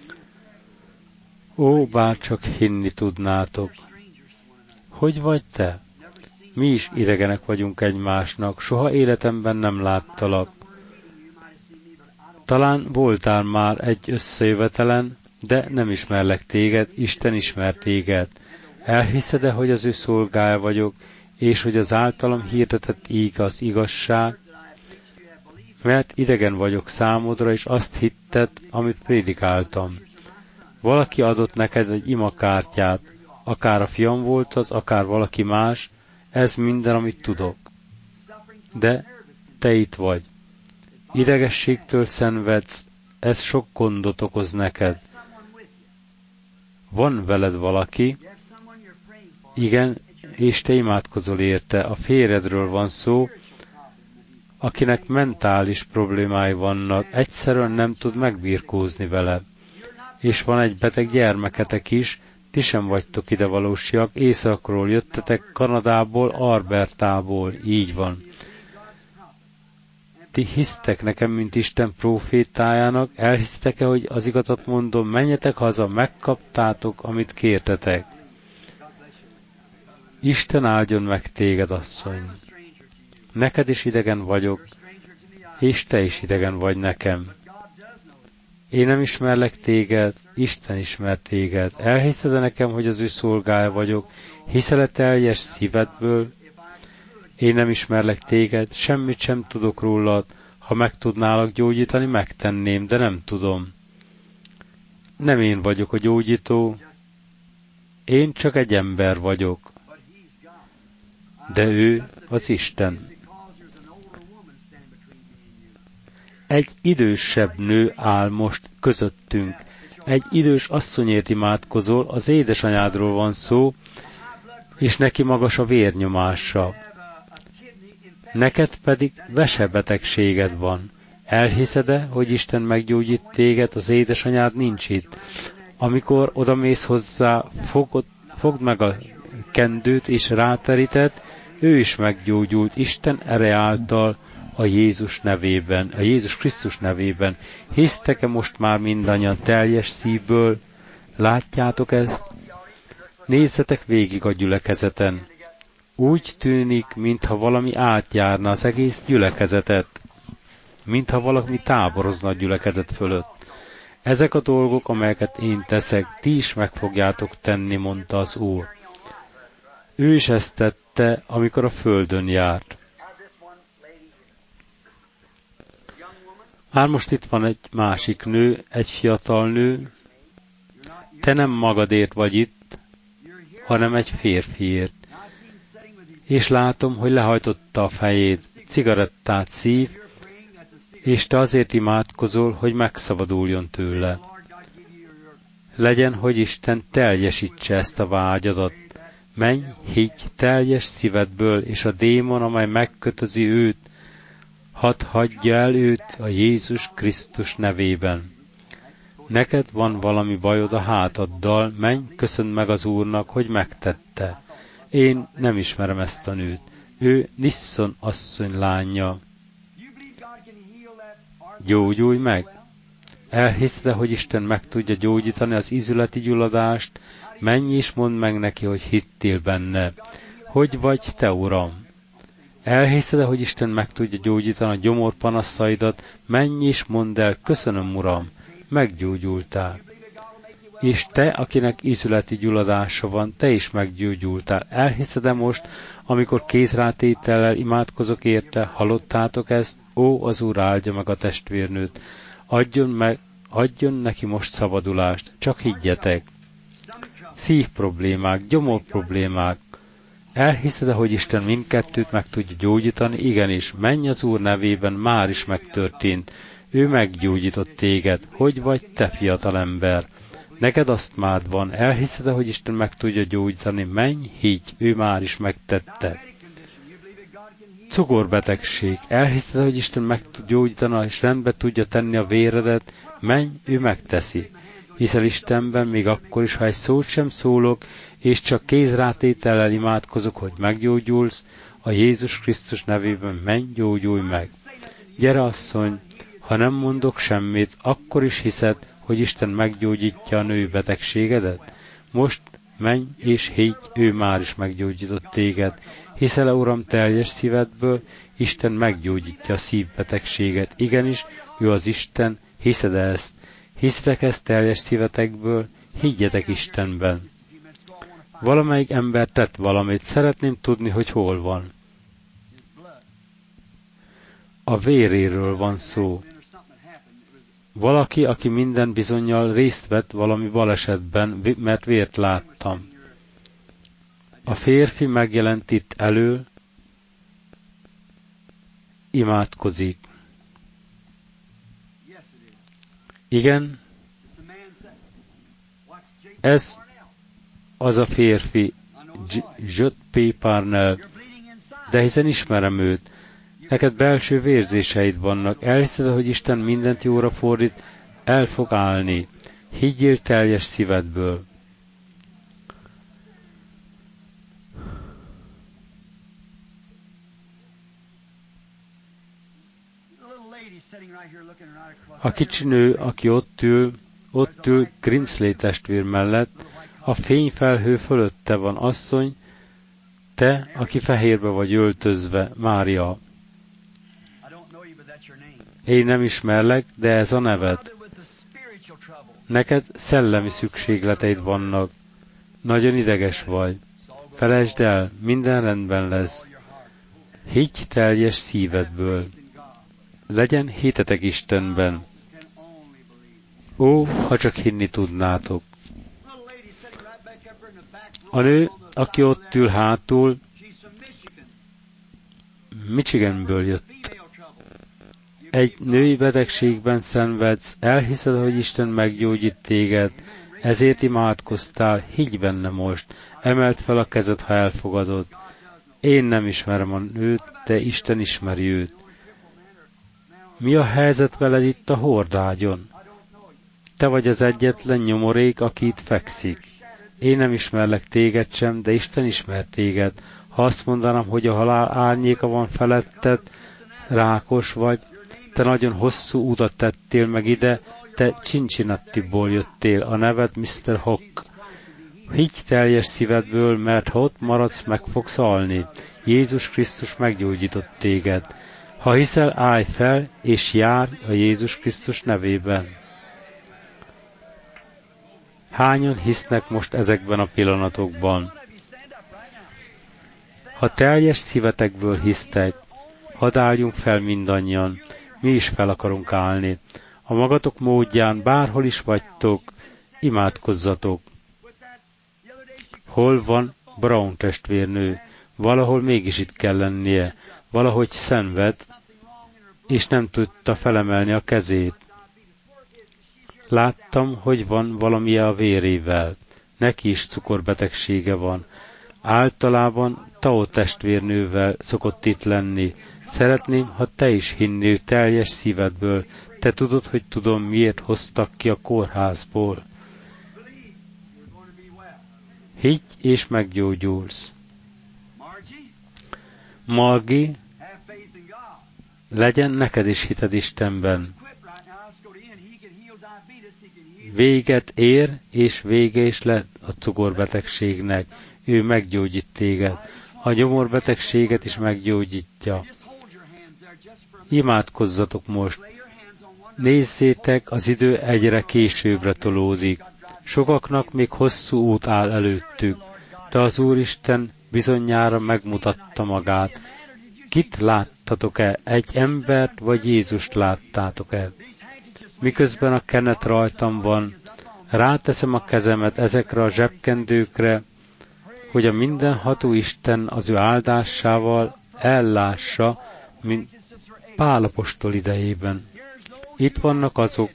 Ó, bár csak hinni tudnátok. Hogy vagy te? Mi is idegenek vagyunk egymásnak, soha életemben nem láttalak. Talán voltál már egy összejövetelen, de nem ismerlek téged, Isten ismer téged. Elhiszed-e, hogy az ő szolgája vagyok, és hogy az általam hirdetett íg az igazság? Mert idegen vagyok számodra, és azt hitted, amit prédikáltam. Valaki adott neked egy imakártyát, akár a fiam volt az, akár valaki más, ez minden, amit tudok. De te itt vagy. Idegességtől szenvedsz, ez sok gondot okoz neked. Van veled valaki? Igen, és te imádkozol érte. A férjedről van szó, akinek mentális problémái vannak, egyszerűen nem tud megbirkózni vele. És van egy beteg gyermeketek is, ti sem vagytok idevalósiak, északról jöttetek, Kanadából, Albertából, így van. Ti hisztek nekem, mint Isten prófétájának, elhisztek-e, hogy az igazat mondom, menjetek haza, megkaptátok, amit kértetek. Isten áldjon meg téged, asszony. Neked is idegen vagyok, és te is idegen vagy nekem. Én nem ismerlek téged, Isten ismer téged. Elhiszed-e nekem, hogy az ő szolgája vagyok? Hiszel-e teljes szívedből? Én nem ismerlek téged, semmit sem tudok rólad. Ha meg tudnálak gyógyítani, megtenném, de nem tudom. Nem én vagyok a gyógyító, én csak egy ember vagyok. De ő az Isten. Egy idősebb nő áll most közöttünk. Egy idős asszonyért imádkozol, az édesanyádról van szó, és neki magas a vérnyomása. Neked pedig vesebetegséged van. Elhiszed-e, hogy Isten meggyógyít téged, az édesanyád nincs itt. Amikor odamész hozzá, fogod, fogd meg a kendőt és ráteríted, ő is meggyógyult Isten ereje által, a Jézus nevében, a Jézus Krisztus nevében. Hisztek-e most már mindannyian teljes szívből? Látjátok ezt? Nézzetek végig a gyülekezeten. Úgy tűnik, mintha valami átjárna az egész gyülekezetet, mintha valami táborozna a gyülekezet fölött. Ezek a dolgok, amelyeket én teszek, ti is meg fogjátok tenni, mondta az Úr. Ő is ezt tette, amikor a földön járt. Már most itt van egy másik nő, egy fiatal nő. Te nem magadért vagy itt, hanem egy férfiért. És látom, hogy lehajtotta a fejét, cigarettát szív, és te azért imádkozol, hogy megszabaduljon tőle. Legyen, hogy Isten teljesítse ezt a vágyadat. Menj, higgy teljes szívedből, és a démon, amely megkötözi őt, hadd hagyja el őt a Jézus Krisztus nevében. Neked van valami bajod a hátaddal, menj, köszönd meg az Úrnak, hogy megtette. Én nem ismerem ezt a nőt. Ő Nisson asszony lánya. Gyógyulj meg! Elhiszed, hogy Isten meg tudja gyógyítani az ízületi gyulladást? Menj és mondd meg neki, hogy hittél benne. Hogy vagy te, Uram? Elhiszed, hogy Isten meg tudja gyógyítani a gyomorpanaszaidat? Menj és mondd el, köszönöm, Uram, meggyógyultál. És te, akinek ízületi gyulladása van, te is meggyógyultál. Elhiszed-e most, amikor kézrátétellel imádkozok érte, hallottátok ezt? Ó, az Úr áldja meg a testvérnőt. Adjon, meg, adjon neki most szabadulást, csak higgyetek. Szív problémák, gyomor problémák. Elhiszed-e, hogy Isten mindkettőt meg tudja gyógyítani? Igenis, menj az Úr nevében, már is megtörtént. Ő meggyógyított téged. Hogy vagy te, fiatalember? Neked azt már van. Elhiszed-e, hogy Isten meg tudja gyógyítani? Menj, higgy, ő már is megtette. Cukorbetegség. Elhiszed, hogy Isten meg tud gyógyítani, és rendbe tudja tenni a véredet? Menj, ő megteszi. Hiszel Istenben még akkor is, ha egy szót sem szólok, és csak kézrátétellel imádkozok, hogy meggyógyulsz, a Jézus Krisztus nevében menj, gyógyulj meg. Gyere, asszony, ha nem mondok semmit, akkor is hiszed, hogy Isten meggyógyítja a női betegségedet? Most menj és higgy, ő már is meggyógyított téged. Hiszel-e, Uram, teljes szívedből? Isten meggyógyítja a szívbetegséget. Igenis, ő az Isten, hiszed-e ezt? Hiszitek ezt teljes szívetekből? Higgyetek Istenben. Valamelyik ember tett valamit, szeretném tudni, hogy hol van. A véréről van szó. Valaki, aki minden bizonnyal részt vett valami balesetben, mert vért láttam. A férfi megjelent itt elől, imádkozik. Igen, ez az a férfi, J P Parnell, de hiszen ismerem őt. Neked belső vérzéseid vannak. Elhiszed, hogy Isten mindent jóra fordít, el fog állni. Higgyél teljes szívedből. A kicsi nő, aki ott ül, ott ül Grimsley testvér mellett, a fényfelhő fölötte van, asszony, te, aki fehérbe vagy öltözve, Mária. Én nem ismerlek, de ez a neved. Neked szellemi szükségleteid vannak. Nagyon ideges vagy. Felejtsd el, minden rendben lesz. Higgy teljes szívedből. Legyen hitetek Istenben. Ó, ha csak hinni tudnátok. A nő, aki ott ül hátul, Michiganből jött. Egy női betegségben szenvedsz, elhiszed, hogy Isten meggyógyít téged, ezért imádkoztál, higgy benne most, emeld fel a kezed, ha elfogadod. Én nem ismerem a nőt, de Isten ismeri őt. Mi a helyzet veled itt a hordágyon? Te vagy az egyetlen nyomorék, aki itt fekszik. Én nem ismerlek téged sem, de Isten ismer téged. Ha azt mondanám, hogy a halál árnyéka van feletted, rákos vagy, te nagyon hosszú utat tettél meg ide, te Cincinnatiból jöttél, a neved miszter Hock. Higgy teljes szívedből, mert ha ott maradsz, meg fogsz halni. Jézus Krisztus meggyógyított téged. Ha hiszel, állj fel, és járj a Jézus Krisztus nevében. Hányan hisznek most ezekben a pillanatokban? Ha teljes szívetekből hisztek, hadd álljunk fel mindannyian, mi is fel akarunk állni. A magatok módján, bárhol is vagytok, imádkozzatok. Hol van Brown testvérnő? Valahol mégis itt kell lennie. Valahogy szenved, és nem tudta felemelni a kezét. Láttam, hogy van valami a vérével. Neki is cukorbetegsége van. Általában Tao testvérnővel szokott itt lenni. Szeretném, ha te is hinnél teljes szívedből. Te tudod, hogy tudom, miért hoztak ki a kórházból. Higgy és meggyógyulsz. Margi, legyen neked is hited Istenben. Véget ér, és vége is lett a cukorbetegségnek. Ő meggyógyít téged. A nyomorbetegséget is meggyógyítja. Imádkozzatok most. Nézzétek, az idő egyre későbbre tolódik. Sokaknak még hosszú út áll előttük, de az Úristen bizonyára megmutatta magát. Kit láttatok-e? Egy embert vagy Jézust láttátok-e? Miközben a kenet rajtam van, ráteszem a kezemet ezekre a zsebkendőkre, hogy a mindenható Isten az ő áldásával ellássa, mint Pál apostol idejében. Itt vannak azok,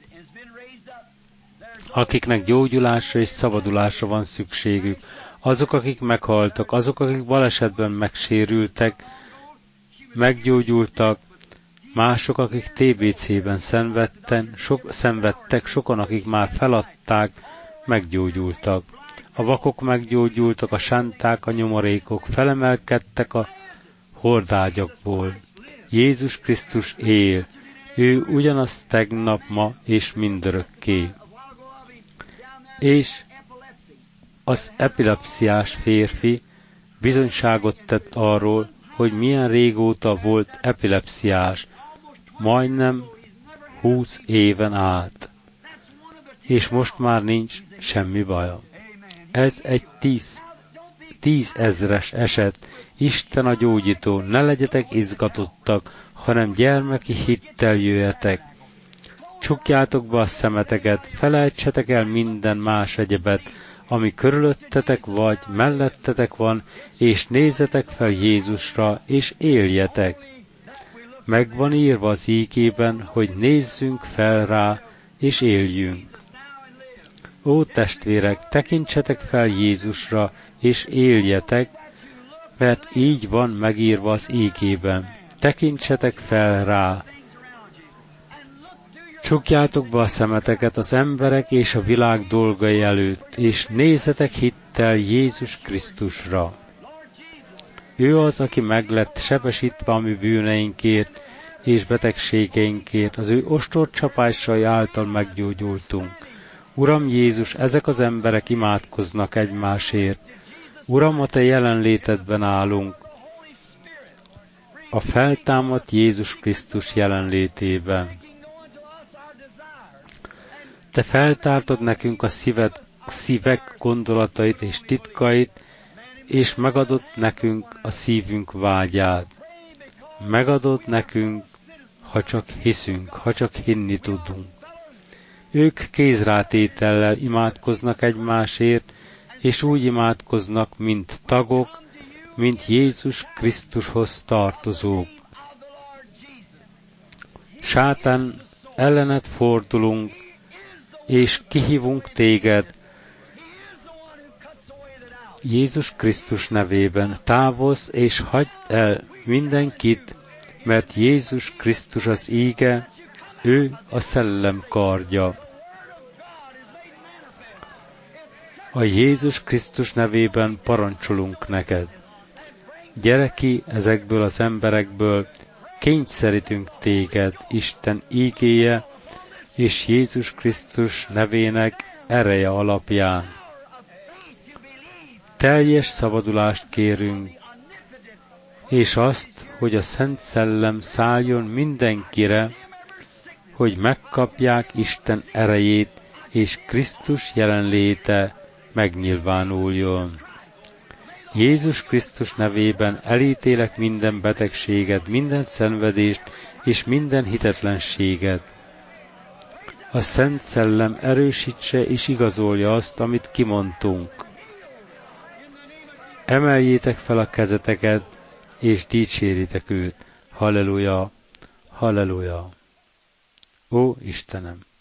akiknek gyógyulásra és szabadulásra van szükségük. Azok, akik meghaltak, azok, akik balesetben megsérültek, meggyógyultak, mások, akik té bé cében szenvedten, sok, szenvedtek, sokan, akik már feladták, meggyógyultak. A vakok meggyógyultak, a sánták, a nyomorékok felemelkedtek a hordágyakból. Jézus Krisztus él, ő ugyanaz tegnap, ma és mindörökké. És az epilepsziás férfi bizonyságot tett arról, hogy milyen régóta volt epilepsziás, majdnem húsz éven át, és most már nincs semmi baja. Ez egy tíz, tízezres eset. Isten a gyógyító, ne legyetek izgatottak, hanem gyermeki hittel jöjjetek. Csukjátok be a szemeteket, felejtsetek el minden más egyebet, ami körülöttetek vagy mellettetek van, és nézzetek fel Jézusra, és éljetek. Meg van írva az ígében, hogy nézzünk fel rá, és éljünk. Ó testvérek, tekintsetek fel Jézusra, és éljetek, mert így van megírva az ígében. Tekintsetek fel rá. Csukjátok be a szemeteket az emberek és a világ dolgai előtt, és nézzetek hittel Jézus Krisztusra. Ő az, aki meglett sebesítve a mi bűneinkért és betegségeinkért, az ő ostorcsapásai által meggyógyultunk. Uram Jézus, ezek az emberek imádkoznak egymásért. Uram, a te jelenlétedben állunk, a feltámadt Jézus Krisztus jelenlétében. Te feltártad nekünk a szíved, szívek gondolatait és titkait, és megadod nekünk a szívünk vágyát. Megadod nekünk, ha csak hiszünk, ha csak hinni tudunk. Ők kézrátétellel imádkoznak egymásért, és úgy imádkoznak, mint tagok, mint Jézus Krisztushoz tartozók. Sátán, ellened fordulunk, és kihívunk téged, Jézus Krisztus nevében távozz és hagyd el mindenkit, mert Jézus Krisztus az íge, ő a szellem kardja. A Jézus Krisztus nevében parancsolunk neked. Gyere ki ezekből az emberekből, kényszerítünk téged Isten ígéje és Jézus Krisztus nevének ereje alapján. Teljes szabadulást kérünk, és azt, hogy a Szent Szellem szálljon mindenkire, hogy megkapják Isten erejét, és Krisztus jelenléte megnyilvánuljon. Jézus Krisztus nevében elítélek minden betegséget, minden szenvedést és minden hitetlenséget. A Szent Szellem erősítse és igazolja azt, amit kimondtunk. Emeljétek fel a kezeteket, és dicséritek őt. Halleluja, halleluja. Ó Istenem!